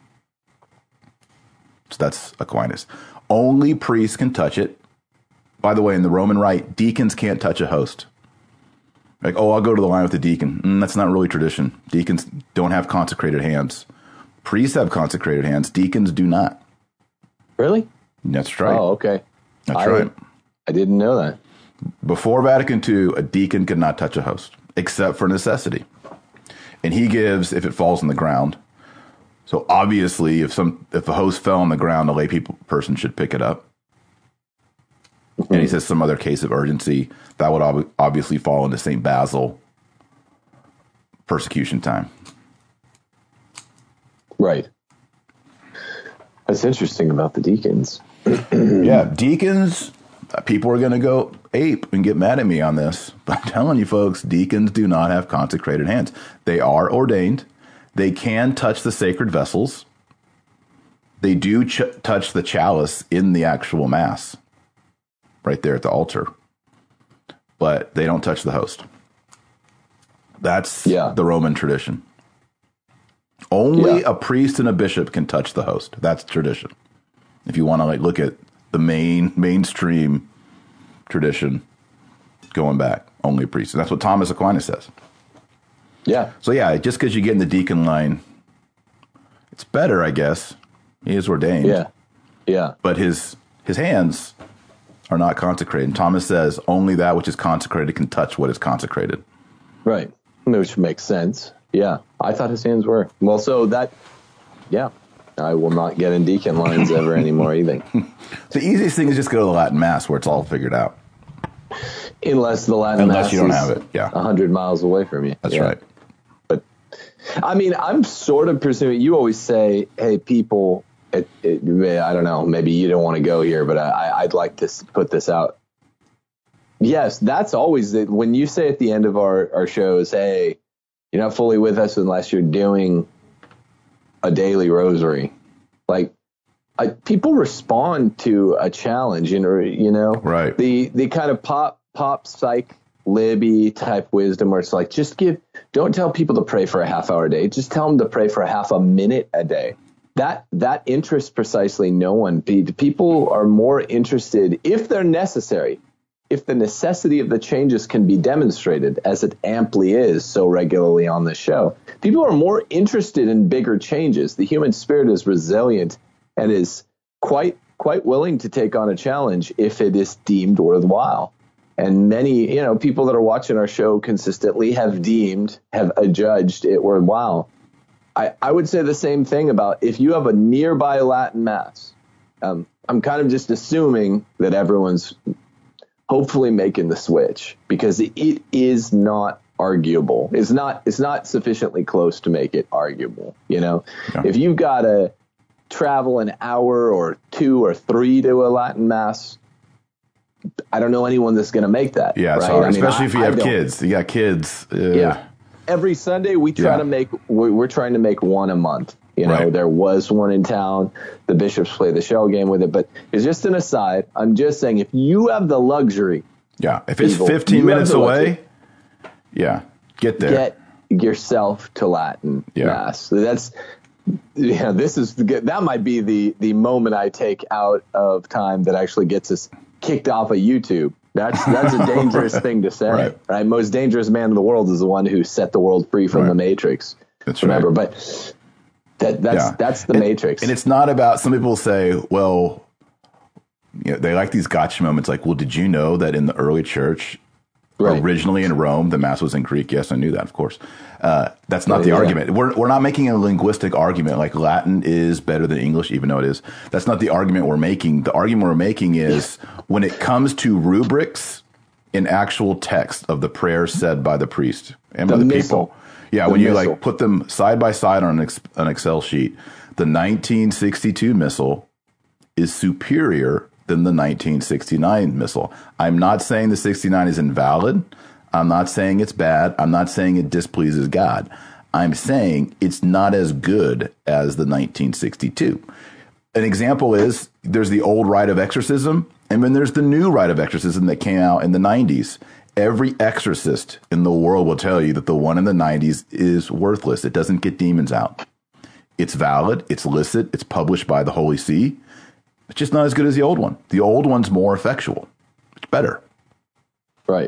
So that's Aquinas. Only priests can touch it. By the way, in the Roman Rite, deacons can't touch a host. Like, oh, I'll go to the line with the deacon. Mm, that's not really tradition. Deacons don't have consecrated hands. Priests have consecrated hands. Deacons do not. Really? That's right. Oh, okay. That's I, right. I didn't know that. Before Vatican Two, a deacon could not touch a host, except for necessity. And he gives if it falls on the ground. So obviously, if some if a host fell on the ground, a lay people, person should pick it up. Mm-hmm. And he says some other case of urgency, that would ob- obviously fall into Saint Basil persecution time. Right. That's interesting about the deacons. Yeah, deacons, people are going to go ape and get mad at me on this. But I'm telling you, folks, deacons do not have consecrated hands. They are ordained. They can touch the sacred vessels. They do ch- touch the chalice in the actual Mass, right there at the altar. But they don't touch the host. That's yeah. the Roman tradition. Only yeah. a priest and a bishop can touch the host. That's tradition. If you want to like look at the main mainstream tradition going back, only a priest. And that's what Thomas Aquinas says. Yeah. So yeah, just because you get in the deacon line, it's better, I guess. He is ordained. Yeah. Yeah. But his his hands are not consecrated. And Thomas says only that which is consecrated can touch what is consecrated. Right. Which makes sense. Yeah. I thought his hands were. Well, so that, yeah. I will not get in deacon lines ever anymore either. The easiest thing is just go to the Latin Mass where it's all figured out. Unless the Latin Unless Mass you don't is have it. Yeah. one hundred miles away from you. That's yeah. right. But, I mean, I'm sort of presuming, you always say, hey, people, it, it, I don't know, maybe you don't want to go here, but I, I'd like to put this out. Yes, that's always, the, when you say at the end of our, our shows, hey, you're not fully with us unless you're doing a daily rosary. Like, I, people respond to a challenge, you know, you know, right. The, the kind of pop, pop psych Libby type wisdom where it's like, just give, don't tell people to pray for a half hour a day. Just tell them to pray for a half a minute a day. That, that interests precisely no one. People are more interested if they're necessary. If the necessity of the changes can be demonstrated, as it amply is so regularly on this show, people are more interested in bigger changes. The human spirit is resilient and is quite quite willing to take on a challenge if it is deemed worthwhile. And many, you know, people that are watching our show consistently have deemed, have adjudged it worthwhile. I, I would say the same thing about if you have a nearby Latin Mass. Um, I'm kind of just assuming that everyone's hopefully making the switch, because it, it is not arguable. It's not, it's not sufficiently close to make it arguable. You know, yeah. If you've got to travel an hour or two or three to a Latin Mass, I don't know anyone that's going to make that. Yeah, it's right? hard, I mean, especially I, if you I have don't. kids. You got kids. Uh, yeah. Every Sunday we try yeah. to make, we're, we're trying to make one a month. You know, right. There was one in town. The Bishops play the shell game with it, but it's just an aside. I'm just saying, if you have the luxury, yeah, if it's people, fifteen minutes away, luxury, yeah, get there. Get yourself to Latin yeah. Mass. So that's, yeah, this is that might be the the moment I take out of time that actually gets us kicked off of YouTube. That's that's a dangerous right. thing to say, right. right? Most dangerous man in the world is the one who set the world free from right. the Matrix. That's Remember, right. but that that's yeah. that's the and, Matrix. And it's not about, some people say, well, you know, they like these gotcha moments like, well, did you know that in the early church, right. originally in Rome, the Mass was in Greek? Yes, I knew that, of course. Uh, that's not yeah, the yeah. argument. We're we're not making a linguistic argument like Latin is better than English, even though it is. That's not the argument we're making. The argument we're making is when it comes to rubrics in actual text of the prayers said by the priest and the by the missal. people. Yeah, the when you missal. like put them side by side on an, ex, an Excel sheet, the nineteen sixty-two missal is superior than the nineteen sixty-nine missal. I'm not saying the sixty-nine is invalid. I'm not saying it's bad. I'm not saying it displeases God. I'm saying it's not as good as the nineteen sixty-two. An example is there's the old rite of exorcism, and then there's the new rite of exorcism that came out in the nineties. Every exorcist in the world will tell you that the one in the nineties is worthless. It doesn't get demons out. It's valid. It's licit. It's published by the Holy See. It's just not as good as the old one. The old one's more effectual. It's better. Right.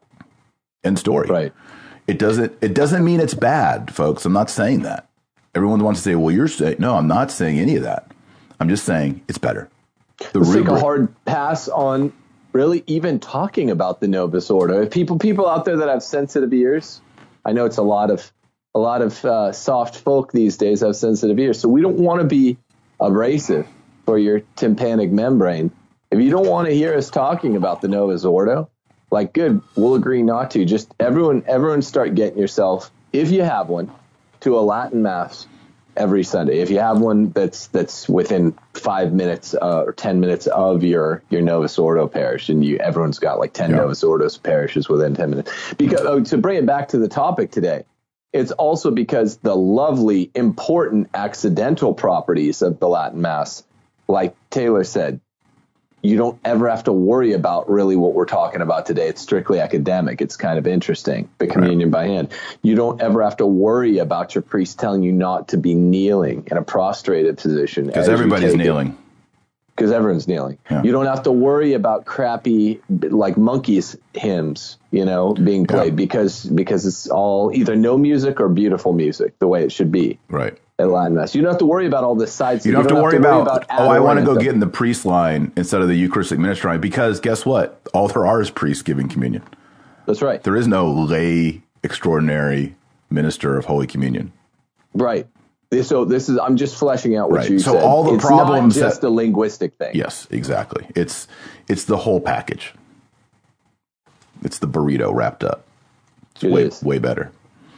End story. Right. It doesn't. It doesn't mean it's bad, folks. I'm not saying that. Everyone wants to say, "Well, you're saying." No, I'm not saying any of that. I'm just saying it's better. The Let's rubric. take a hard pass on really even talking about the Novus Ordo. If people people out there that have sensitive ears, I know it's a lot of a lot of uh, soft folk these days have sensitive ears, so we don't want to be abrasive for your tympanic membrane. If you don't want to hear us talking about the Novus Ordo, like, good, we'll agree not to. Just everyone, everyone start getting yourself, if you have one, to a Latin Mass every Sunday. If you have one that's that's within five minutes uh, or ten minutes of your your Novus Ordo parish, and you everyone's got like ten yeah. Novus Ordo parishes within ten minutes. Because oh, to bring it back to the topic today, it's also because the lovely, important accidental properties of the Latin Mass, like Taylor said, you don't ever have to worry about really what we're talking about today. It's strictly academic. It's kind of interesting, the communion right. by hand. You don't ever have to worry about your priest telling you not to be kneeling in a prostrated position. Because everybody's kneeling. Because everyone's kneeling. Yeah. You don't have to worry about crappy, like monkeys hymns, you know, being played yeah. because because it's all either no music or beautiful music, the way it should be. Right. At Latin Mass. You don't have to worry about all this side. You don't, you don't have, to, worry have to worry about, about oh, I want to go get in the priest line instead of the Eucharistic ministry line, because guess what? All there are is priests giving communion. That's right. There is no lay extraordinary minister of Holy Communion. Right. So this is, I'm just fleshing out what right. you so said. all the it's problems not just that, a linguistic thing. Yes, exactly. It's it's the whole package. It's the burrito wrapped up. It's it way is. way better.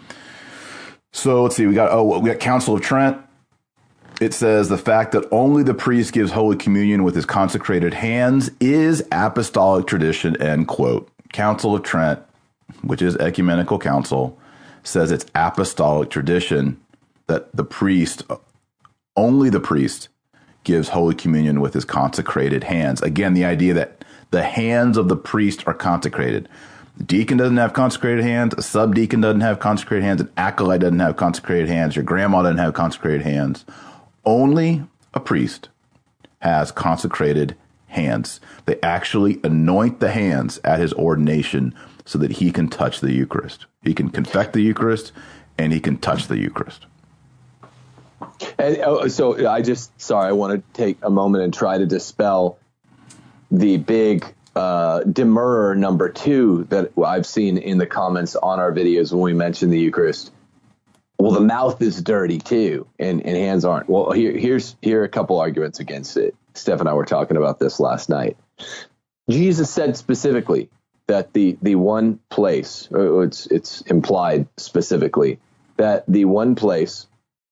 So let's see. We got oh we got Council of Trent. It says the fact that only the priest gives Holy Communion with his consecrated hands is apostolic tradition. End quote. Council of Trent, which is ecumenical council, says it's apostolic tradition that the priest, only the priest, gives Holy Communion with his consecrated hands. Again, the idea that the hands of the priest are consecrated. The deacon doesn't have consecrated hands. A subdeacon doesn't have consecrated hands. An acolyte doesn't have consecrated hands. Your grandma doesn't have consecrated hands. Only a priest has consecrated hands. They actually anoint the hands at his ordination so that he can touch the Eucharist. He can confect the Eucharist and he can touch the Eucharist. And oh, so I just, sorry, I want to take a moment and try to dispel the big uh, demurrer number two that I've seen in the comments on our videos when we mention the Eucharist. Well, the mouth is dirty too, and, and hands aren't. Well, here, here's here are a couple arguments against it. Steph and I were talking about this last night. Jesus said specifically that the the one place, or it's it's implied specifically that the one place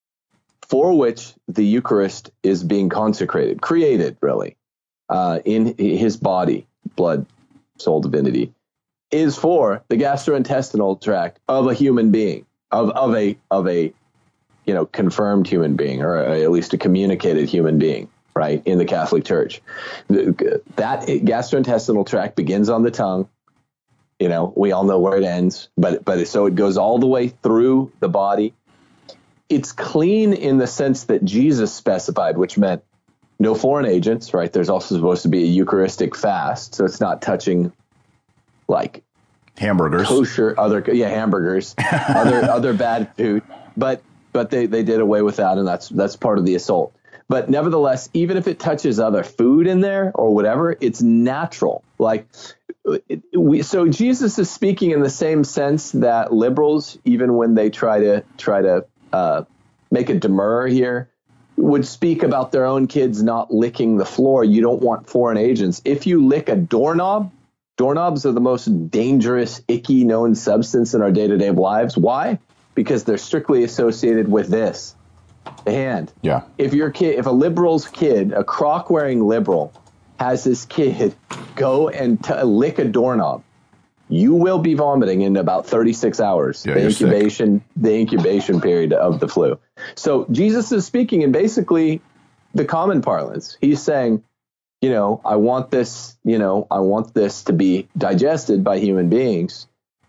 for which the Eucharist is being consecrated, created really, uh, in his body, blood, soul, divinity, is for the gastrointestinal tract of a human being. Of, of a of a you know confirmed human being, or a, at least a communicated human being, right, in the Catholic Church. The, that gastrointestinal tract begins on the tongue. You know, we all know where it ends, but but so it goes all the way through the body. It's clean in the sense that Jesus specified, which meant no foreign agents, right? There's also supposed to be a Eucharistic fast, so it's not touching like hamburgers, kosher, other yeah, hamburgers, other other bad food. But but they, they did away with that, and that's that's part of the assault. But nevertheless, even if it touches other food in there or whatever, it's natural. Like it, we, so Jesus is speaking in the same sense that liberals, even when they try to try to uh, make a demur here, would speak about their own kids not licking the floor. You don't want foreign agents. If you lick a doorknob, doorknobs are the most dangerous, icky known substance in our day-to-day lives. Why? Because they're strictly associated with this, the hand. Yeah. If your kid, if a liberal's kid, a crock-wearing liberal, has his kid go and t- lick a doorknob, you will be vomiting in about thirty-six hours. Yeah, the you're incubation, sick. the incubation period of the flu. So Jesus is speaking in basically the common parlance. He's saying, you know, I want this, you know, I want this to be digested by human beings.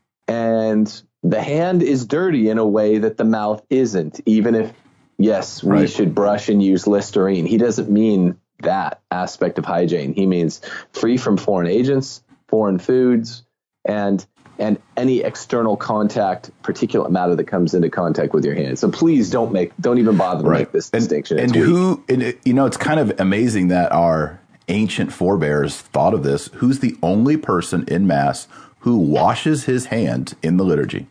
And the hand is dirty in a way that the mouth isn't, even if, yes, we right. should brush and use Listerine. He doesn't mean that aspect of hygiene. He means free from foreign agents, foreign foods, and and any external contact, particulate matter that comes into contact with your hand. So please don't make, don't even bother to right. make this and, distinction. And it's who, and it, you know, it's kind of amazing that our ancient forebears thought of this. Who's the only person in Mass who washes his hand in the liturgy?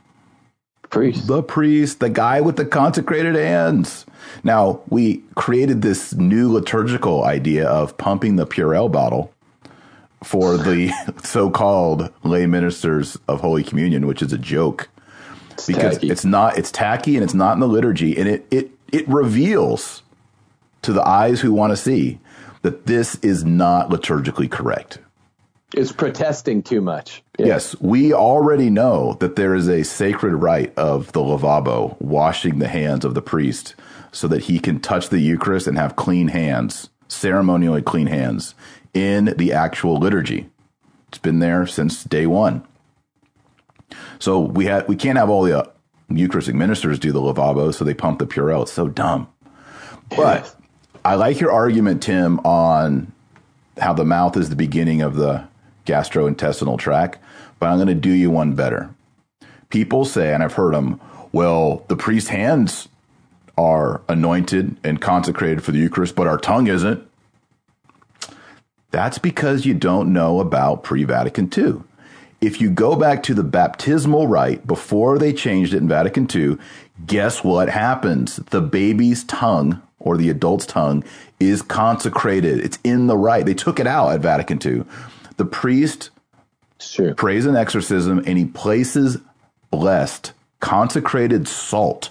Priest. The priest, the guy with the consecrated hands. Now, we created this new liturgical idea of pumping the Purell bottle for the so-called lay ministers of Holy Communion, which is a joke. It's because tacky. it's not, it's tacky and it's not in the liturgy. And it, it, it reveals to the eyes who want to see that this is not liturgically correct. It's protesting too much. Yeah. Yes, we already know that there is a sacred rite of the lavabo, washing the hands of the priest so that he can touch the Eucharist and have clean hands, ceremonially clean hands, in the actual liturgy. It's been there since day one. So we had we can't have all the uh, Eucharistic ministers do the lavabo, so they pump the Purell. It's so dumb. But I like your argument, Tim, on how the mouth is the beginning of the gastrointestinal tract, but I'm going to do you one better. People say, and I've heard them, well, the priest's hands are anointed and consecrated for the Eucharist, but our tongue isn't. That's because you don't know about pre-Vatican two. If you go back to the baptismal rite before they changed it in Vatican two, guess what happens? The baby's tongue, or the adult's tongue, is consecrated. It's in the rite. They took it out at Vatican two. The priest Sure. prays an exorcism, and he places blessed, consecrated salt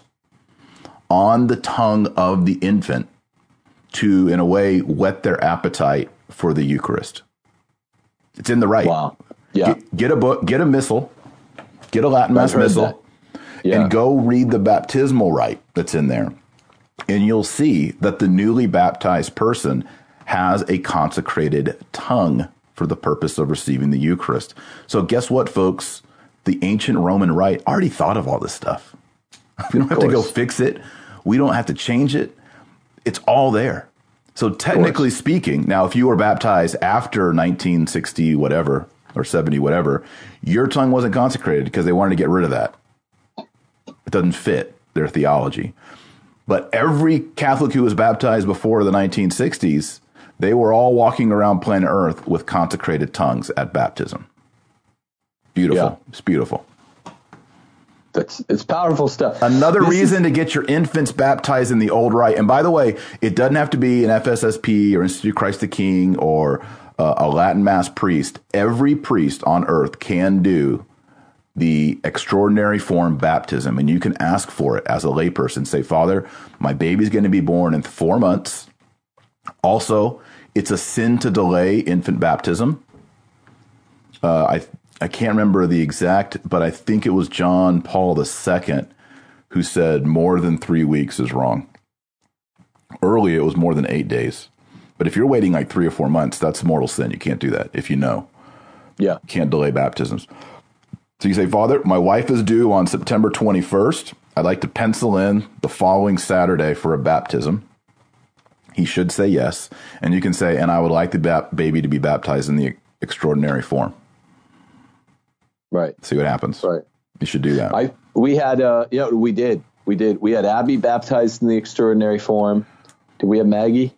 on the tongue of the infant to, in a way, whet their appetite for the Eucharist. It's in the rite. Wow. Yeah. Get, get a book, get a missal, get a Latin Mass missal, yeah. and go read the baptismal rite that's in there. And you'll see that the newly baptized person has a consecrated tongue for the purpose of receiving the Eucharist. So guess what, folks? The ancient Roman rite already thought of all this stuff. We don't have to go fix it. We don't have to change it. It's all there. So technically speaking, now if you were baptized after nineteen sixty whatever, or seventy whatever, your tongue wasn't consecrated because they wanted to get rid of that. It doesn't fit their theology. But every Catholic who was baptized before the nineteen sixties, they were all walking around planet Earth with consecrated tongues at baptism. Beautiful. Yeah. It's beautiful. That's it's powerful stuff. Another this reason is, to get your infants baptized in the old rite. And by the way, it doesn't have to be an F S S P or Institute Christ the King or uh, a Latin Mass priest. Every priest on earth can do the extraordinary form baptism, and you can ask for it as a layperson. Say, Father, my baby's going to be born in four months. Also, it's a sin to delay infant baptism. Uh, I I can't remember the exact, but I think it was John Paul the Second who said more than three weeks is wrong. Early, it was more than eight days. But if you're waiting like three or four months, that's mortal sin. You can't do that if you know. Yeah. You can't delay baptisms. So you say, Father, my wife is due on September twenty-first. I'd like to pencil in the following Saturday for a baptism. He should say yes. And you can say, and I would like the ba- baby to be baptized in the extraordinary form. Right. See what happens. Right. You should do that. I we had uh yeah we did we did we had Abby baptized in the extraordinary form. Did we have Maggie?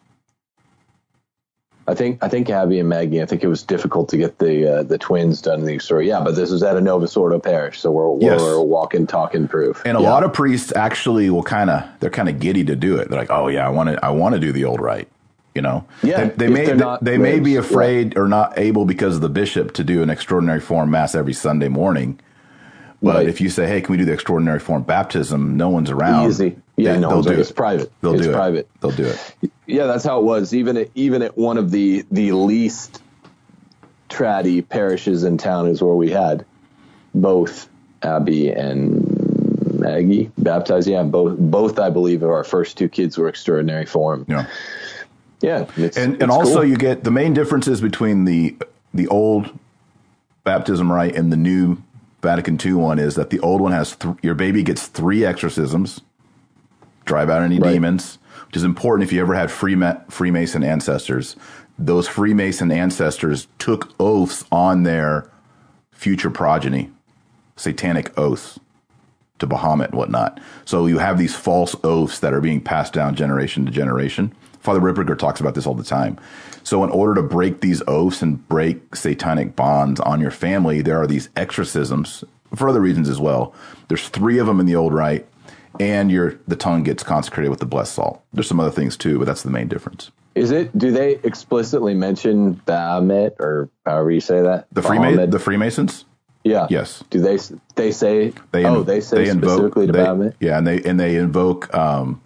I think I think Abby and Maggie. I think it was difficult to get the uh, the twins done in the extraordinary. Yeah, but this was at a Novus Ordo parish, so we're Yes. we're walking, talking proof. And a yeah. lot of priests actually will kind of they're kind of giddy to do it. They're like, oh yeah, I want to I want to do the old rite. You know, Yeah, they, they if may they're not they may be raised, afraid or not able because of the bishop to do an extraordinary form mass every Sunday morning. But Right. if you say, hey, can we do the extraordinary form baptism? No one's around. Easy. Yeah, they- no they'll one's do like, it. it's private. They'll it's do private. it. They'll do it. Yeah, that's how it was. Even at, even at one of the the least traddy parishes in town is where we had both Abby and Maggie baptized. Yeah, both both I believe of our first two kids were extraordinary form. Yeah. Yeah, it's, And it's and also cool. you get the main differences between the the old baptism rite and the new Vatican two one is that the old one has th- your baby gets three exorcisms, drive out any Right. demons, which is important if you ever had Freema- Freemason ancestors. Those Freemason ancestors took oaths on their future progeny, satanic oaths to Bahamut and whatnot. So you have these false oaths that are being passed down generation to generation. Father Ripperger talks about this all the time. So in order to break these oaths and break satanic bonds on your family, there are these exorcisms for other reasons as well. There's three of them in the old rite, and your the tongue gets consecrated with the blessed salt. There's some other things too, but that's the main difference. Is it? Do they explicitly mention Bahamut or however you say that? The Freema- Bahamut? the Freemasons? Yeah. Yes. Do they? They say? They oh, in- they say they invoke- specifically to they- Bahamut. Yeah, and they and they invoke um,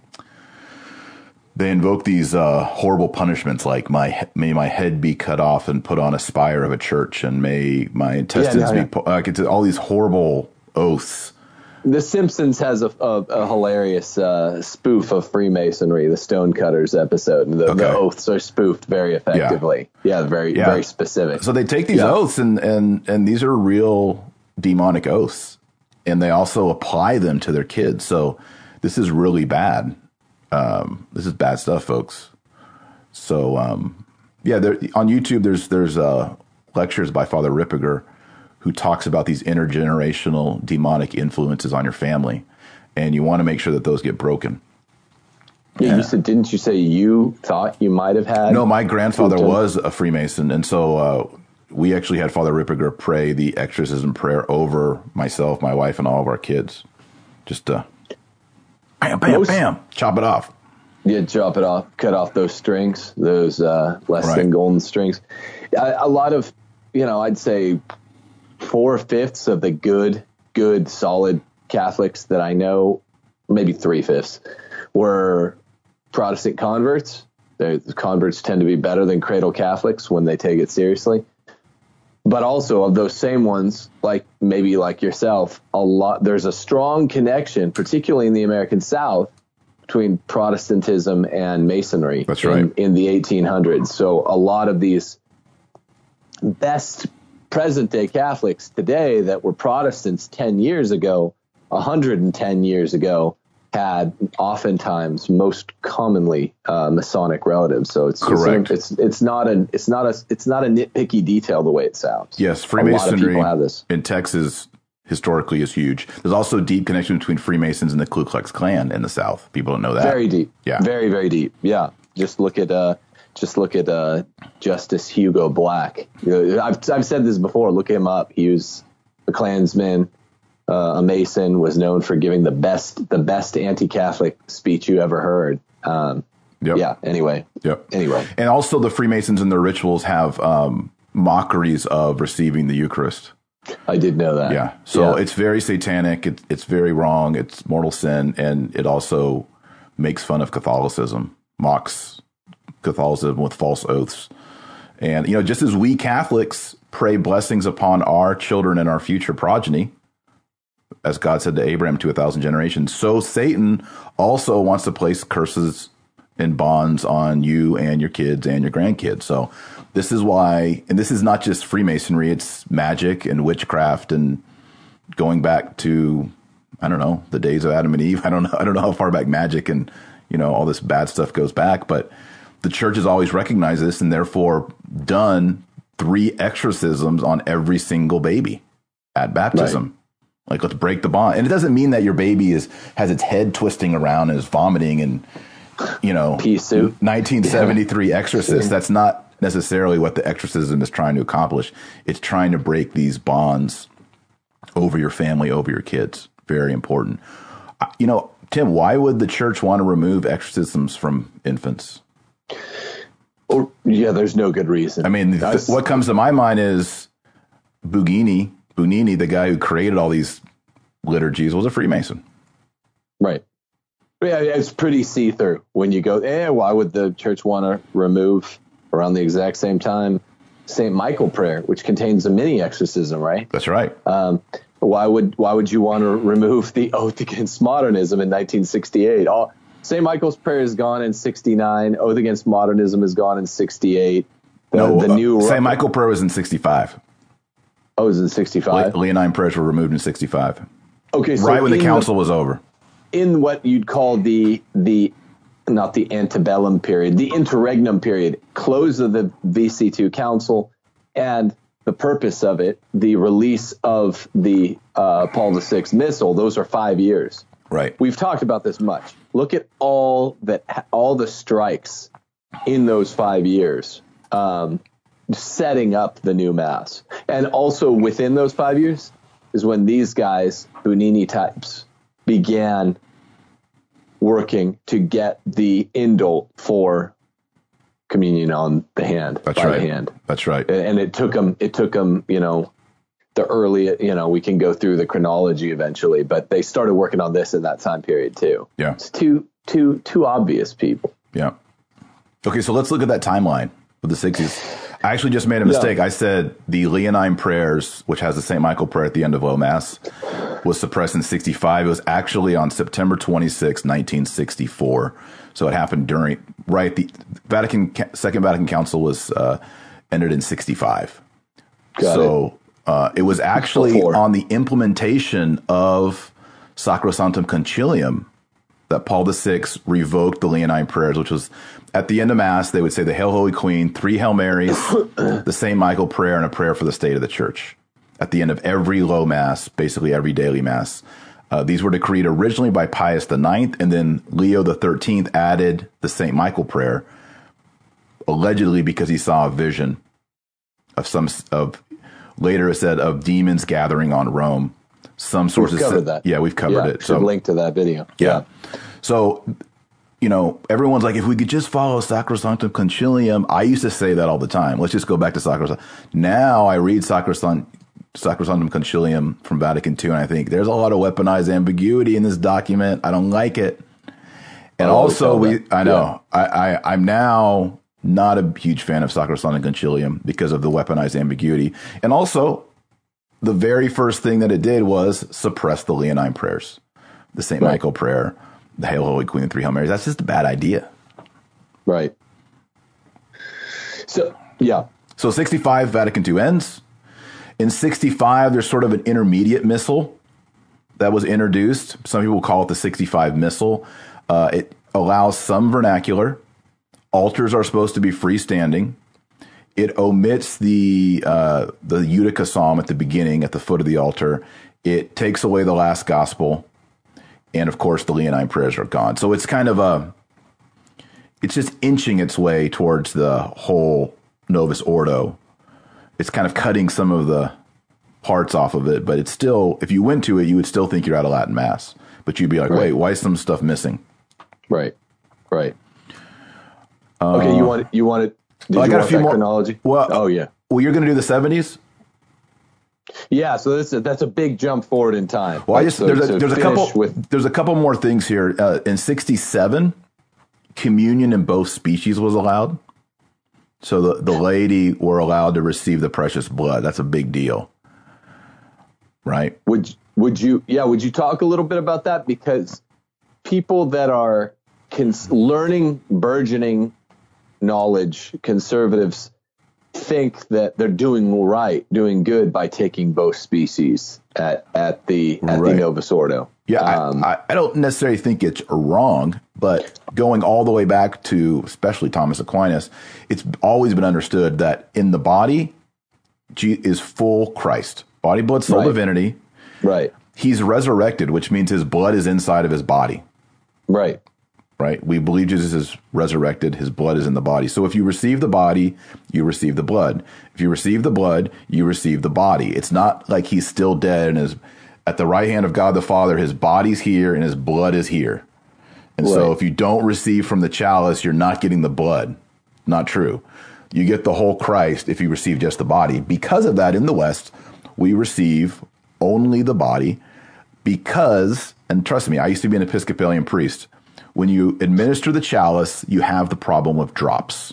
they invoke these uh, horrible punishments like my may my head be cut off and put on a spire of a church, and may my intestines Yeah, no, be pu- like it's all these horrible oaths. The Simpsons has a, a, a hilarious uh, spoof of Freemasonry, the Stonecutters episode, and the, Okay. the oaths are spoofed very effectively. Yeah, very Yeah. very specific. So they take these Yeah. oaths, and, and and these are real demonic oaths, and they also apply them to their kids. So this is really bad. Um, this is bad stuff, folks. So um, yeah, there, on YouTube, there's there's uh, lectures by Father Ripperger who talks about these intergenerational demonic influences on your family, and you want to make sure that those get broken. Yeah, Yeah. you said, didn't you say you thought you might have had? No, my grandfather Fulton? was a Freemason, and so uh, we actually had Father Ripperger pray the exorcism prayer over myself, my wife, and all of our kids. Just uh, bam, bam, Most- bam, chop it off. Yeah, chop it off, cut off those strings, those uh, less Right. than golden strings. A, a lot of, you know, I'd say four fifths of the good, good, solid Catholics that I know, maybe three fifths, were Protestant converts. The converts tend to be better than cradle Catholics when they take it seriously. But also of those same ones, like maybe like yourself, a lot there's a strong connection, particularly in the American South, between Protestantism and Masonry. That's in, right. in the eighteen hundreds. So a lot of these best present day Catholics today that were Protestants ten years ago, one hundred ten years ago, had oftentimes most commonly uh, Masonic relatives. So it's Correct. It's, it's it's not a it's not a it's not a nitpicky detail the way it sounds. Yes, A lot of Freemasonry people have this. in Texas historically is huge. There's also a deep connection between Freemasons and the Ku Klux Klan in the South. People don't know that. Very deep. Yeah. Very, very deep. Yeah. Just look at uh, just look at uh, Justice Hugo Black. You know, I've I've said this before. Look him up. He was a Klansman, uh, a Mason. Was known for giving the best the best anti-Catholic speech you ever heard. Um, Yep. Yeah. Anyway. Yep. Anyway. And also, the Freemasons and their rituals have um, mockeries of receiving the Eucharist. I did know that. Yeah. So Yeah. it's very satanic. It's it's very wrong. It's mortal sin, and it also makes fun of Catholicism, mocks Catholicism with false oaths. And you know, just as we Catholics pray blessings upon our children and our future progeny, as God said to Abraham to a thousand generations, so Satan also wants to place curses and bonds on you and your kids and your grandkids. So this is why, and this is not just Freemasonry, it's magic and witchcraft and going back to, I don't know, the days of Adam and Eve. I don't know. I don't know how far back magic and, you know, all this bad stuff goes back, but the church has always recognized this and therefore done three exorcisms on every single baby at baptism. Right. Like, let's break the bond. And it doesn't mean that your baby is, has its head twisting around and is vomiting and, you know, pea soup. nineteen seventy-three yeah. Exorcist. That's not necessarily what the exorcism is trying to accomplish. It's trying to break these bonds over your family, over your kids. Very important. You know, Tim, why would the church want to remove exorcisms from infants? Oh, yeah, there's no good reason. I mean, th- what comes to my mind is Bugini, Bunini, the guy who created all these liturgies, was a Freemason. Right. Yeah, it's pretty see-through when you go, eh, why would the church want to remove around the exact same time Saint Michael prayer, which contains a mini exorcism, right? That's right. Um, why would why would you want to remove the oath against modernism in nineteen sixty-eight? All, Saint Michael's prayer is gone in sixty-nine. Oath against modernism is gone in sixty-eight. The, no, the uh, new Saint Michael prayer was in sixty-five. Oh, it was in sixty-five? Le- Leonine prayers were removed in sixty-five. Okay, so right when the council the, was over. In what you'd call the the not the antebellum period, the interregnum period, close of the V C two council, and the purpose of it, the release of the uh, Paul the Sixth Missal. Those are five years. Right. We've talked about this much. Look at all that, all the strikes in those five years, um, setting up the new mass, and also within those five years is when these guys, Bunini types, began working to get the indult for communion on the hand. That's by right. The hand. That's right. And it took them, it took them, you know, the early, you know, we can go through the chronology eventually, but they started working on this in that time period too. Yeah. It's too, too, too obvious, people. Yeah. Okay. So let's look at that timeline of the sixties. I actually just made a mistake. Yeah. I said the Leonine prayers, which has the Saint Michael prayer at the end of low mass, was suppressed in sixty-five. It was actually on September twenty-sixth, nineteen sixty-four. So it happened during, right, the Vatican, Second Vatican Council was uh, ended in sixty-five. Got so it. Uh, it was actually Before. on the implementation of Sacrosanctum Concilium that Paul the Sixth revoked the Leonine prayers, which was at the end of Mass, they would say the Hail, Holy Queen, three Hail Marys, the Saint Michael prayer, and a prayer for the state of the church. At the end of every low Mass, basically every daily Mass. Uh, these were decreed originally by Pius the Ninth, and then Leo the Thirteenth added the Saint Michael prayer, allegedly because he saw a vision of some, of later it said, of demons gathering on Rome. Some sources we've covered said, that. Yeah, we've covered yeah, it. So link to that video. Yeah. yeah. So, you know, everyone's like, if we could just follow Sacrosanctum Concilium, I used to say that all the time. Let's just go back to Sacrosanctum. Now I read Sacrosanctum, Sacrosanctum Concilium from Vatican Two, and I think there's a lot of weaponized ambiguity in this document. I don't like it. And oh, also, we, that. I know, yeah. I, I, I'm now not a huge fan of Sacrosanctum Concilium because of the weaponized ambiguity. And also, the very first thing that it did was suppress the Leonine prayers, the Saint right. Michael prayer, the Hail, Holy Queen, and three Hail Marys. That's just a bad idea. Right. So, yeah. So sixty-five, Vatican Two ends. In sixty-five, there's sort of an intermediate missal that was introduced. Some people call it the sixty-five Missal. Uh, it allows some vernacular. Altars are supposed to be freestanding. It omits the uh, the Judica Psalm at the beginning, at the foot of the altar, It takes away the last gospel. And of course, the Leonine prayers are gone. So it's kind of a, it's just inching its way towards the whole Novus Ordo. It's kind of cutting some of the parts off of it, but it's still, if you went to it, you would still think you're at a Latin Mass. But you'd be like, right. wait, why is some stuff missing? Right, right. Uh, okay, you want you want it? Did well, you I got want a few that more chronology. Well, oh yeah. Well, you're going to do the seventies. Yeah, so that's a, that's a big jump forward in time. Well, I just so, there's a, so there's a couple with, there's a couple more things here. Uh, in sixty-seven, communion in both species was allowed. So the, the laity were allowed to receive the precious blood. That's a big deal. Right? Would would you yeah, would you talk a little bit about that? Because people that are cons- learning burgeoning knowledge, conservatives think that they're doing right, doing good by taking both species at, at the at right. the Novus Ordo. Yeah, um, I, I don't necessarily think it's wrong, but going all the way back to especially Thomas Aquinas, it's always been understood that in the body is full Christ, body, blood, soul, right. divinity. Right. He's resurrected, which means his blood is inside of his body. Right. Right. We believe Jesus is resurrected. His blood is in the body. So if you receive the body, you receive the blood. If you receive the blood, you receive the body. It's not like he's still dead and is at the right hand of God the Father. His body's here and his blood is here. And right. so if you don't receive from the chalice, you're not getting the blood. Not true. You get the whole Christ if you receive just the body. Because of that, in the West, we receive only the body because, and trust me, I used to be an Episcopalian priest. When you administer the chalice, you have the problem of drops,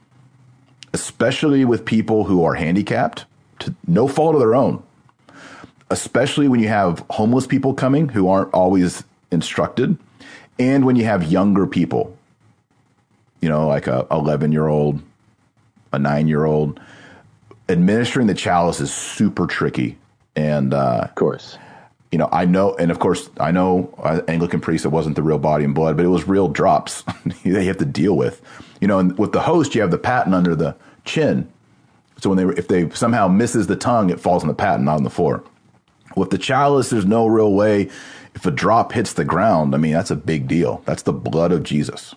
especially with people who are handicapped, to no fault of their own, especially when you have homeless people coming who aren't always instructed, and when you have younger people, you know, like a eleven-year-old, a nine-year-old. Administering the chalice is super tricky. And, uh, of course. You know, I know, and of course, I know uh, Anglican priest, it wasn't the real body and blood, but it was real drops they have to deal with. You know, and with the host, you have the paten under the chin. So when they, if they somehow misses the tongue, it falls on the paten, not on the floor. With the chalice, there's no real way. If a drop hits the ground, I mean, that's a big deal. That's the blood of Jesus.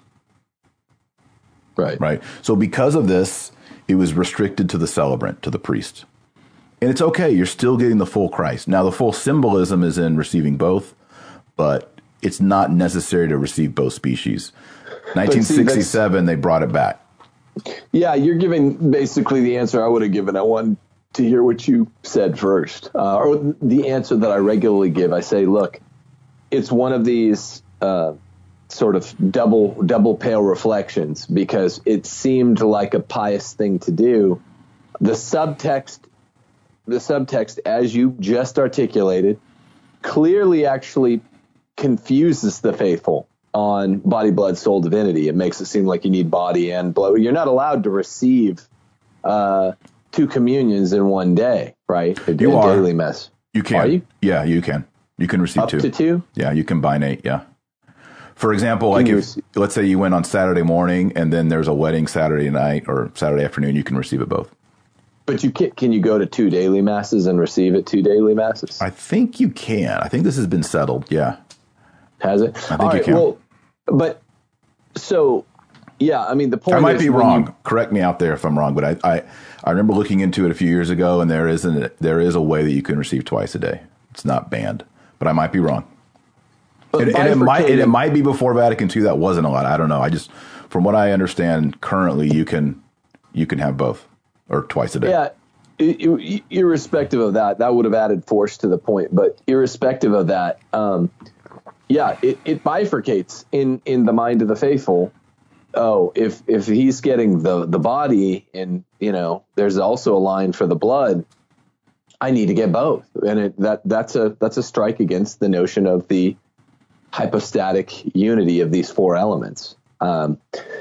Right. Right. So because of this, it was restricted to the celebrant, to the priest. And it's okay. You're still getting the full Christ. Now, the full symbolism is in receiving both, but it's not necessary to receive both species. nineteen sixty-seven, see, they brought it back. Yeah, you're giving basically the answer I would have given. I wanted to hear what you said first, uh, or the answer that I regularly give. I say, look, it's one of these uh, sort of double double pale reflections because it seemed like a pious thing to do. The subtext The subtext, as you just articulated, clearly actually confuses the faithful on body, blood, soul, divinity. It makes it seem like you need body and blood. You're not allowed to receive uh, two communions in one day, right? A, you a are. Daily mess. You can. Are you? Yeah, you can. You can receive Up two. to two? Yeah, you can binate, yeah. For example, like if, receive- let's say you went on Saturday morning and then there's a wedding Saturday night or Saturday afternoon, you can receive it both. But you can, can you go to two daily masses and receive at two daily masses? I think you can. I think this has been settled. Yeah. Has it? I think All you right, can. Well, but so, yeah, I mean, the point I might is be wrong. You, Correct me out there if I'm wrong, but I, I, I remember looking into it a few years ago, and there isn't there is a way that you can receive twice a day. It's not banned, but I might be wrong. And, and it might and it might be before Vatican two. That wasn't a lot. I don't know. I just, from what I understand, currently you can you can have both or twice a day. Yeah. Irrespective of that, that would have added force to the point. But irrespective of that, um, yeah, it, it bifurcates in, in the mind of the faithful. Oh, if if he's getting the, the body and, you know, there's also a line for the blood, I need to get both. And it, that that's a that's a strike against the notion of the hypostatic unity of these four elements. Um,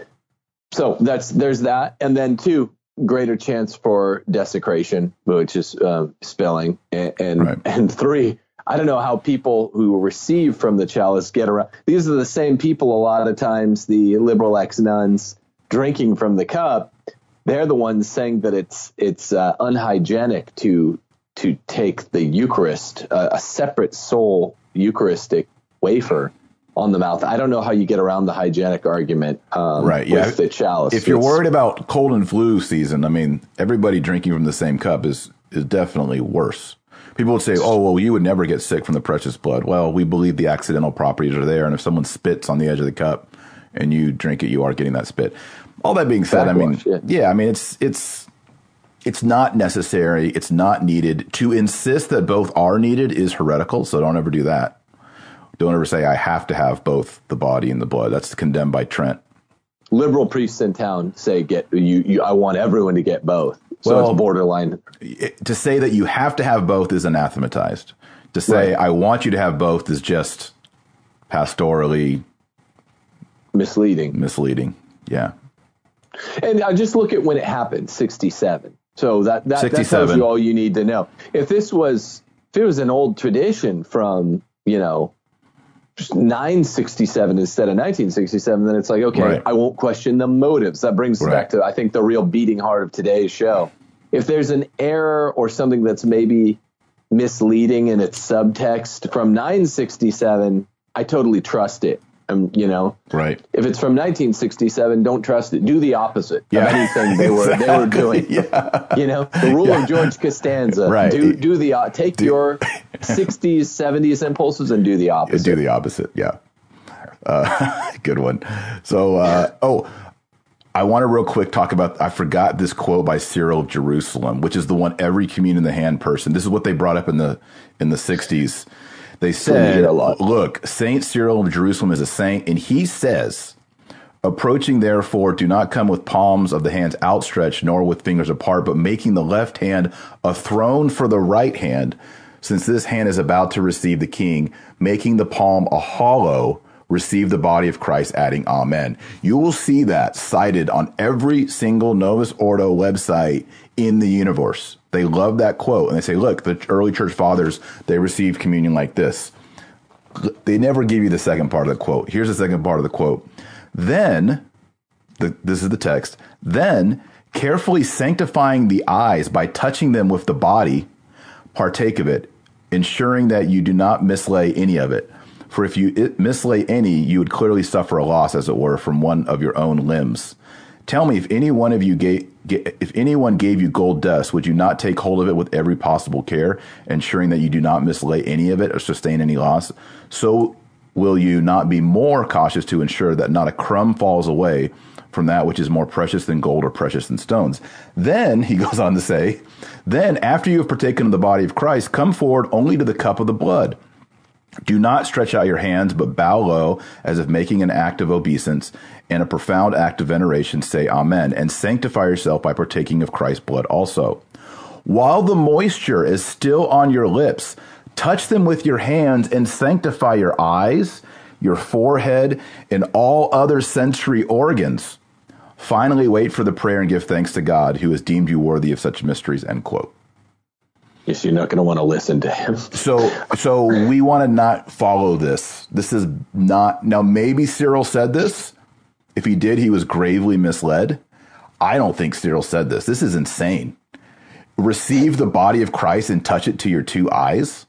so that's there's that. And then two, greater chance for desecration, which is uh, spilling, and and, right. and three, I don't know how people who receive from the chalice get around. These are the same people a lot of times, the liberal ex-nuns drinking from the cup. They're the ones saying that it's it's uh, unhygienic to to take the Eucharist, uh, a separate soul Eucharistic wafer on the mouth. I don't know how you get around the hygienic argument um, right, yeah. with the chalice. If you're it's, worried about cold and flu season, I mean, everybody drinking from the same cup is, is definitely worse. People would say, oh, well, you would never get sick from the precious blood. Well, we believe the accidental properties are there. And if someone spits on the edge of the cup and you drink it, you are getting that spit. All that being said, Backwash, I mean, yeah. yeah, I mean, it's, it's, it's not necessary. It's not needed. To insist that both are needed is heretical. So don't ever do that. Don't ever say I have to have both the body and the blood. That's condemned by Trent. Liberal priests in town say get you. you I want everyone to get both. So well, it's borderline. To say that you have to have both is anathematized. To say right. I want you to have both is just pastorally misleading. Misleading. Yeah. And I just look at when it happened, sixty-seven. So that that, that tells you all you need to know. If this was if it was an old tradition from, you know, nine sixty-seven instead of nineteen sixty-seven, then it's like, okay, right. I won't question the motives. That brings us right. back to, I think, the real beating heart of today's show. If there's an error or something that's maybe misleading in its subtext from nine sixty-seven, I totally trust it. Um, you know, right. If it's from nineteen sixty-seven, don't trust it. Do the opposite yeah. of anything they were exactly. they were doing. Yeah. You know, the rule yeah. of George Costanza. Right. Do do the uh, take do. your sixties, seventies impulses and do the opposite. Do the opposite. Yeah. Uh, good one. So, uh, oh, I want to real quick talk about, I forgot this quote by Cyril of Jerusalem, which is the one every communion in the hand person. This is what they brought up in the in the sixties. They said, look, Saint Cyril of Jerusalem is a saint, and he says, approaching, therefore, do not come with palms of the hands outstretched, nor with fingers apart, but making the left hand a throne for the right hand, since this hand is about to receive the king, making the palm a hollow, receive the body of Christ, adding amen. You will see that cited on every single Novus Ordo website in the universe. They love that quote, and they say, look, the early church fathers, they received communion like this. They never give you the second part of the quote. Here's the second part of the quote. Then, the, this is the text, then, carefully sanctifying the eyes by touching them with the body, partake of it, ensuring that you do not mislay any of it. For if you it, mislay any, you would clearly suffer a loss, as it were, from one of your own limbs. Tell me, if any one of you gave, if anyone gave you gold dust, would you not take hold of it with every possible care, ensuring that you do not mislay any of it or sustain any loss? So will you not be more cautious to ensure that not a crumb falls away from that which is more precious than gold or precious than stones? Then, he goes on to say, then after you have partaken of the body of Christ, come forward only to the cup of the blood. Do not stretch out your hands, but bow low, as if making an act of obeisance and a profound act of veneration. Say amen, and sanctify yourself by partaking of Christ's blood also. While the moisture is still on your lips, touch them with your hands and sanctify your eyes, your forehead, and all other sensory organs. Finally, wait for the prayer and give thanks to God, who has deemed you worthy of such mysteries, end quote. Yes, you're not going to want to listen to him. So, so we want to not follow this. This is not, now maybe Cyril said this. If he did, he was gravely misled. I don't think Cyril said this. This is insane. Receive the body of Christ and touch it to your two eyes.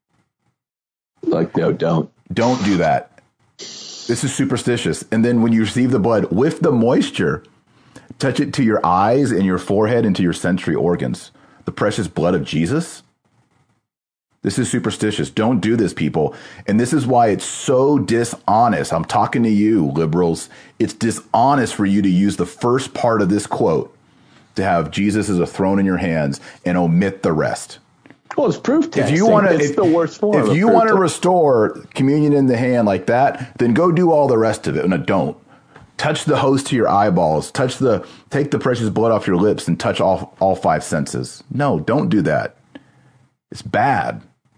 Like, no, don't. Don't do that. This is superstitious. And then when you receive the blood with the moisture, touch it to your eyes and your forehead and to your sensory organs. The precious blood of Jesus. This is superstitious. Don't do this, people. And this is why it's so dishonest. I'm talking to you, liberals. It's dishonest for you to use the first part of this quote to have Jesus as a throne in your hands and omit the rest. Well, it's proof texting. If you want to, it's if, the worst form. If you want to restore communion in the hand like that, then go do all the rest of it. No, don't. Touch the host to your eyeballs. Touch the, take the precious blood off your lips and touch all, all five senses. No, don't do that. It's bad.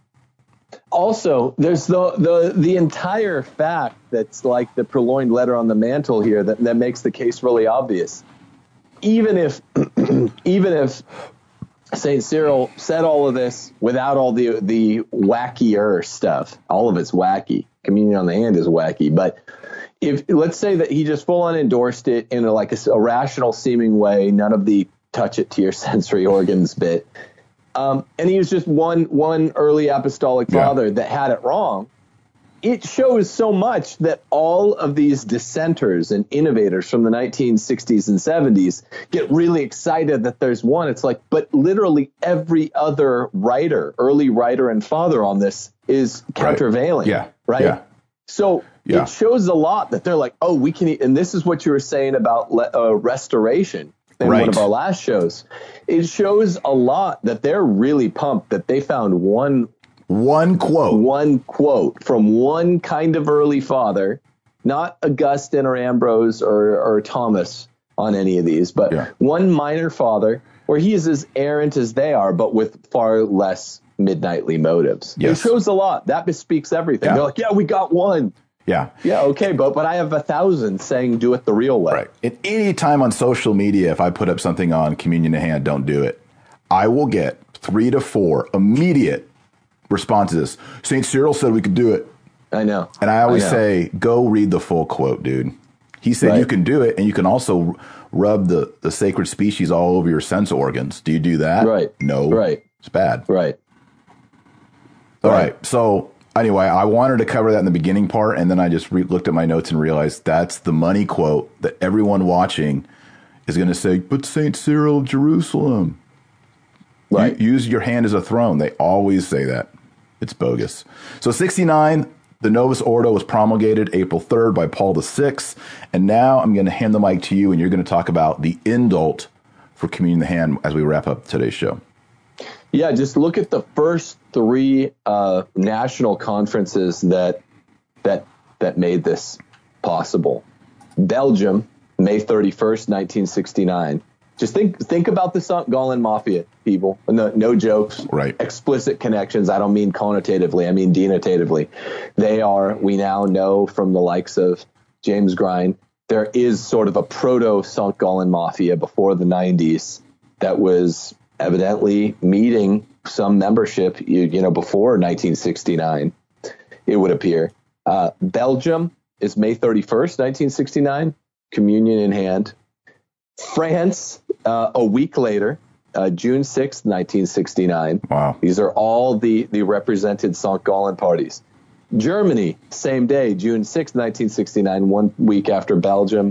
Also, there's the, the, the entire fact that's like the purloined letter on the mantle here that, that makes the case really obvious. Even if, even if Saint Cyril said all of this without all the, the wackier stuff, all of it's wacky. Communion on the hand is wacky, but if let's say that he just full on endorsed it in a, like a, a rational seeming way, none of the touch it to your sensory organs bit. Um, and he was just one one early apostolic father yeah. that had it wrong. It shows so much that all of these dissenters and innovators from the nineteen sixties and seventies get really excited that there's one. It's like, but literally every other writer, early writer and father on this is countervailing. Right. Yeah. Right. Yeah. So yeah. it shows a lot that they're like, oh, we can. And this is what you were saying about uh, restoration in right. one of our last shows. It shows a lot that they're really pumped that they found one. One quote. One quote from one kind of early father, not Augustine or Ambrose or, or Thomas on any of these, but yeah. one minor father where he is as errant as they are, but with far less midnightly motives. Yes. It shows a lot. That bespeaks everything. Yeah. They're like, yeah, we got one. Yeah. Yeah, okay, but but I have a thousand saying do it the real way. Right. At any time on social media, if I put up something on communion in hand, don't do it, I will get three to four immediate responses. Saint Cyril said we could do it. I know. And I always I say, go read the full quote, dude. He said right. you can do it, and you can also rub the, the sacred species all over your sense organs. Do you do that? Right. No. Right. It's bad. Right. All right. right. So anyway, I wanted to cover that in the beginning part, and then I just re- looked at my notes and realized that's the money quote that everyone watching is going to say, but Saint Cyril of Jerusalem. Right. You, use your hand as a throne. They always say that. It's bogus. So sixty-nine, the Novus Ordo was promulgated April third by Paul the Sixth. And now I'm going to hand the mic to you, and you're going to talk about the indult for communion in the hand as we wrap up today's show. Yeah, just look at the first three uh, national conferences that that that made this possible. Belgium, May thirty-first, nineteen sixty-nine. Just think think about the Saint Gallen Mafia, people. No, no jokes. Right. Explicit connections. I don't mean connotatively. I mean denotatively. They are, we now know from the likes of James Grine, there is sort of a proto-Saint Gallen Mafia before the nineties that was evidently meeting some membership, you, you know, before nineteen sixty-nine, it would appear. Uh, Belgium is May thirty-first, nineteen sixty-nine, communion in hand. France, uh, a week later, uh, June sixth, nineteen sixty-nine. Wow. These are all the, the represented Saint Gallen parties. Germany, same day, June sixth, nineteen sixty-nine, one week after Belgium.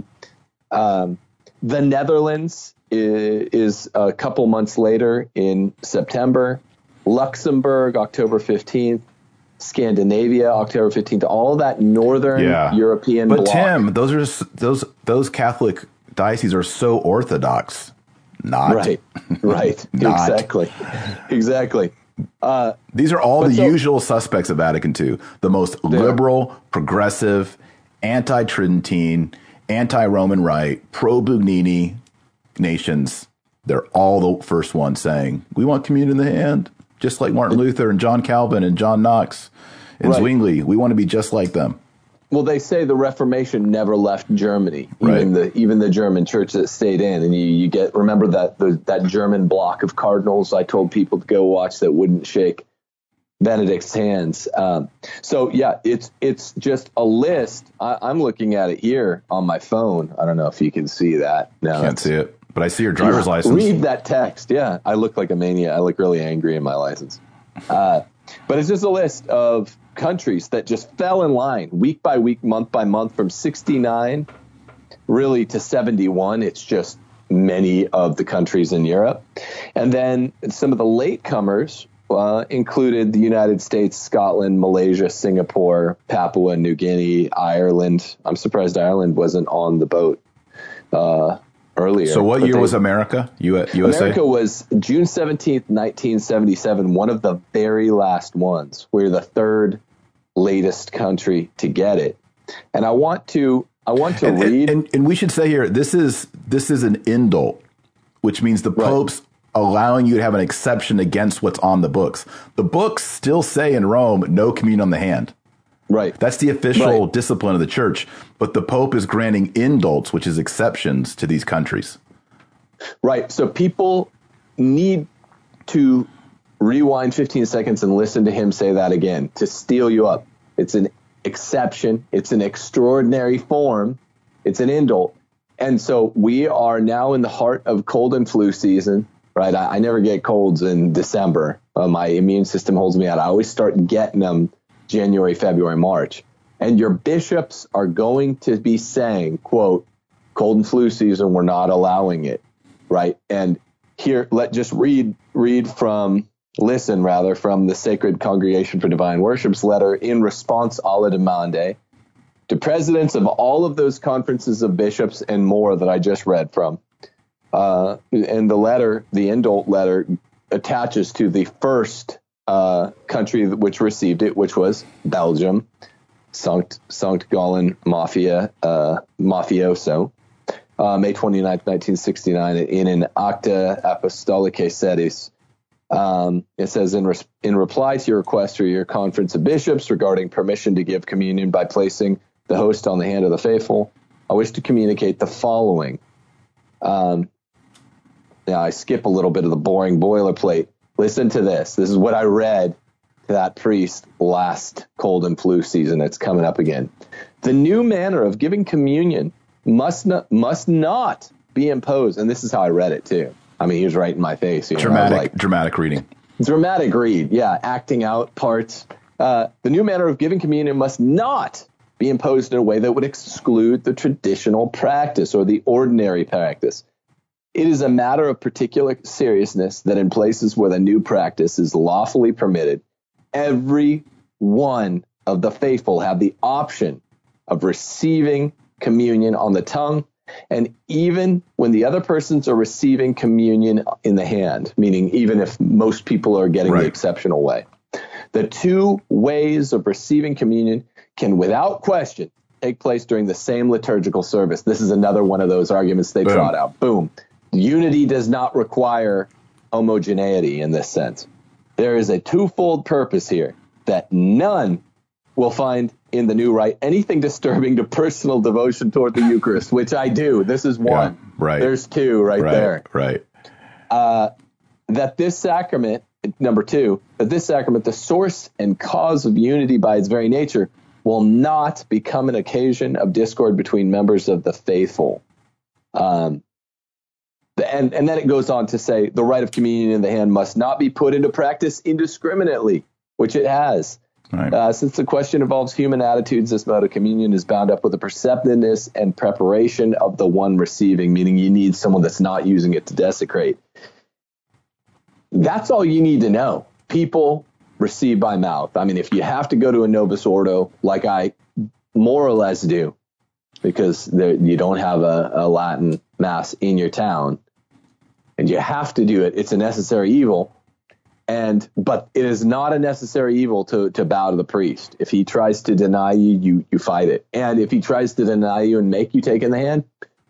Um, the Netherlands is, is a couple months later in September. Luxembourg, October fifteenth. Scandinavia, October fifteenth. All that northern yeah. European but bloc. Tim, those are those those Catholic dioceses are so orthodox. Not right, right, not. exactly, exactly. Uh, These are all the so, usual suspects of Vatican Two: the most liberal, progressive, anti-Tridentine, anti-Roman Rite, pro-Bugnini nations. They're all the first ones saying we want communion in the hand, just like Martin Luther and John Calvin and John Knox and right. Zwingli. We want to be just like them. Well, they say the Reformation never left Germany, even right. the even the German church that stayed in. And you, you get remember that the, that German block of cardinals I told people to go watch that wouldn't shake Benedict's hands. Um, so yeah, it's it's just a list. I, I'm looking at it here on my phone. I don't know if you can see that. No, can't see it, but I see your driver's license. Read that text. Yeah, I look like a maniac. I look really angry in my license. Uh, but it's just a list of countries that just fell in line week by week, month by month, from sixty-nine really to seventy-one. It's just many of the countries in Europe. And then some of the latecomers uh, included the United States, Scotland, Malaysia, Singapore, Papua New Guinea, Ireland. I'm surprised Ireland wasn't on the boat uh, earlier. So what year they, was America? U- U S A? America was June seventeenth, nineteen seventy-seven, one of the very last ones. We're the third latest country to get it. And I want to I want to and, read and, and, and we should say here, this is this is an indult, which means the Pope's right. allowing you to have an exception against what's on the books. The books still say in Rome, no communion on the hand. Right. That's the official right. discipline of the church. But the Pope is granting indults, which is exceptions to these countries. Right. So people need to rewind fifteen seconds and listen to him say that again to steel you up. It's an exception. It's an extraordinary form. It's an indult. And so we are now in the heart of cold and flu season. right? I, I never get colds in December. Uh, my immune system holds me out. I always start getting them January, February, March. And your bishops are going to be saying, quote, cold and flu season, we're not allowing it, right? And here, let just read read from, listen rather, from the Sacred Congregation for Divine Worship's letter in response alla demande to presidents of all of those conferences of bishops and more that I just read from. Uh, and the letter, the indult letter, attaches to the first uh, country which received it, which was Belgium, Sankt, Sankt Gallen Mafia, uh, Mafioso, uh, May twenty-ninth, nineteen sixty-nine, in an Acta Apostolicae Sedis. Um, it says, in, res- in reply to your request for your conference of bishops regarding permission to give communion by placing the host on the hand of the faithful, I wish to communicate the following. Um, now, I skip a little bit of the boring boilerplate. Listen to this. This is what I read to that priest last cold and flu season. It's coming up again. The new manner of giving communion must not, must not be imposed. And this is how I read it, too. I mean, he was right in my face. You know, dramatic, like, dramatic reading. Dramatic read, yeah, acting out parts. Uh, the new manner of giving communion must not be imposed in a way that would exclude the traditional practice or the ordinary practice. It is a matter of particular seriousness that in places where the new practice is lawfully permitted, every one of the faithful have the option of receiving communion on the tongue, and even when the other persons are receiving communion in the hand, meaning even if most people are getting right. the exceptional way. The two ways of receiving communion can, without question, take place during the same liturgical service. This is another one of those arguments they Boom. trot out. Boom. Unity does not require homogeneity in this sense. There is a twofold purpose here that none will find in the new rite anything disturbing to personal devotion toward the Eucharist, which I do. This is one. Yeah, right. There's two right, right there. Right. Uh, that this sacrament, number two, that this sacrament, the source and cause of unity by its very nature, will not become an occasion of discord between members of the faithful. Um, and, and then it goes on to say the rite of communion in the hand must not be put into practice indiscriminately, which it has. Right. Uh, since the question involves human attitudes, this mode of communion is bound up with the perceptiveness and preparation of the one receiving, meaning you need someone that's not using it to desecrate. That's all you need to know. People receive by mouth. I mean, if you have to go to a Novus Ordo, like I more or less do, because there, you don't have a, a Latin Mass in your town, and you have to do it, it's a necessary evil. And but it is not a necessary evil to, to bow to the priest. If he tries to deny you, you, you fight it. And if he tries to deny you and make you take in the hand,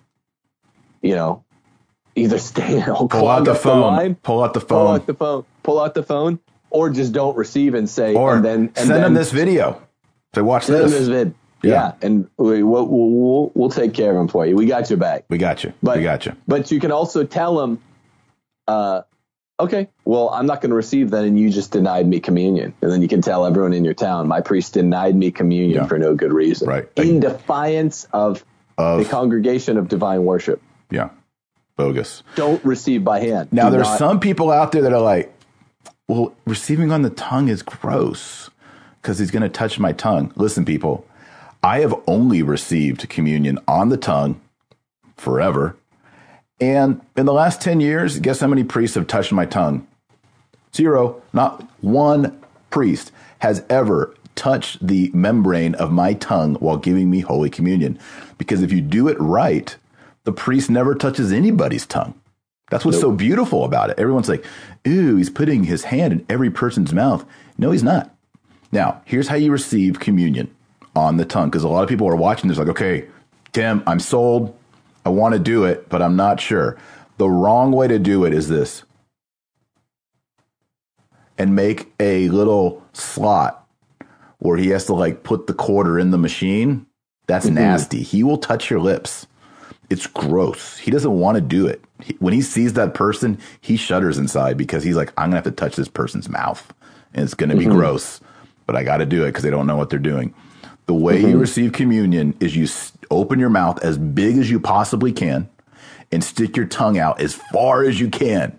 you know, either stay and pull out the phone, the line, pull out the phone, pull out the phone, pull out the phone, or just don't receive and say, or and then and send then, them this video. Say, watch send this. Them this vid. Yeah. yeah, and we, we'll, we'll we'll take care of him for you. We got your back. We got you. But, we got you. But you can also tell him, uh, okay, well, I'm not going to receive that, and you just denied me communion. And then you can tell everyone in your town, my priest denied me communion Yeah. for no good reason. Right. In defiance of, Of- the congregation of divine worship. Yeah. Bogus. Don't receive by hand. Now, Do there's not- some people out there that are like, well, receiving on the tongue is gross because he's going to touch my tongue. Listen, people, I have only received communion on the tongue forever. And in the last ten years, guess how many priests have touched my tongue? Zero. Not one priest has ever touched the membrane of my tongue while giving me Holy Communion. Because if you do it right, the priest never touches anybody's tongue. That's what's Nope. so beautiful about it. Everyone's like, ooh, he's putting his hand in every person's mouth. No, he's not. Now, here's how you receive communion on the tongue. Because a lot of people are watching this like, okay, Tim, I'm sold. I want to do it, but I'm not sure. The wrong way to do it is this. And make a little slot where he has to like put the quarter in the machine. That's Mm-hmm. nasty. He will touch your lips. It's gross. He doesn't want to do it. He, when he sees that person, he shudders inside because he's like, I'm going to have to touch this person's mouth. And it's going to be Mm-hmm. gross, but I got to do it because they don't know what they're doing. The way Mm-hmm. you receive communion is you s- open your mouth as big as you possibly can and stick your tongue out as far as you can.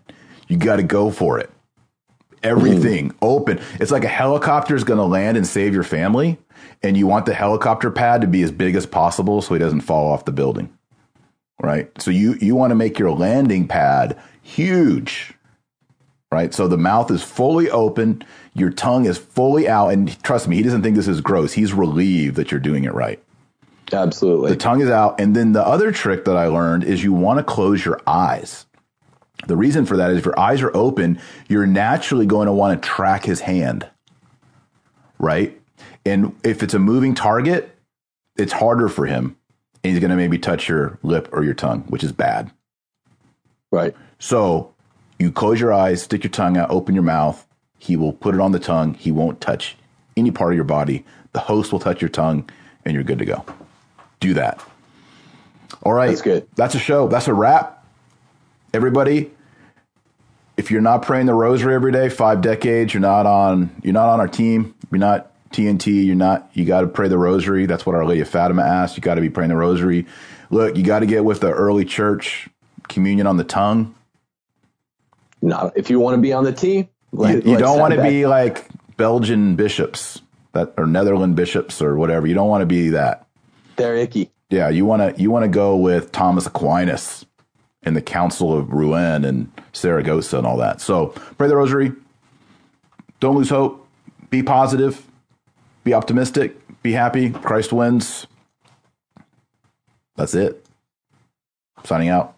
You got to go for it. Everything mm. open. It's like a helicopter is going to land and save your family, and you want the helicopter pad to be as big as possible so he doesn't fall off the building, right? So you, you want to make your landing pad huge, right? So the mouth is fully open, your tongue is fully out, and trust me, he doesn't think this is gross. He's relieved that you're doing it right. Absolutely. The tongue is out, and then the other trick that I learned is you want to close your eyes. The reason for that is if your eyes are open, you're naturally going to want to track his hand, right? And if it's a moving target, it's harder for him. And he's going to maybe touch your lip or your tongue, which is bad. Right. So you close your eyes, stick your tongue out, open your mouth. He will put it on the tongue. He won't touch any part of your body. The host will touch your tongue, and you're good to go. Do that. All right. That's good. That's a show. That's a wrap. Everybody, if you're not praying the rosary every day, five decades, you're not on you're not on our team. You're not T N T. You're not. You got to pray the rosary. That's what Our Lady of Fatima asked. You got to be praying the rosary. Look, you got to get with the early church. Communion on the tongue. Not if you want to be on the team. Let, you you don't want to be like Belgian bishops that or Netherlands bishops or whatever. You don't want to be that. They're icky. Yeah, you want to you want to go with Thomas Aquinas and the Council of Rouen and Saragossa and all that. So pray the rosary. Don't lose hope. Be positive. Be optimistic. Be happy. Christ wins. That's it. Signing out.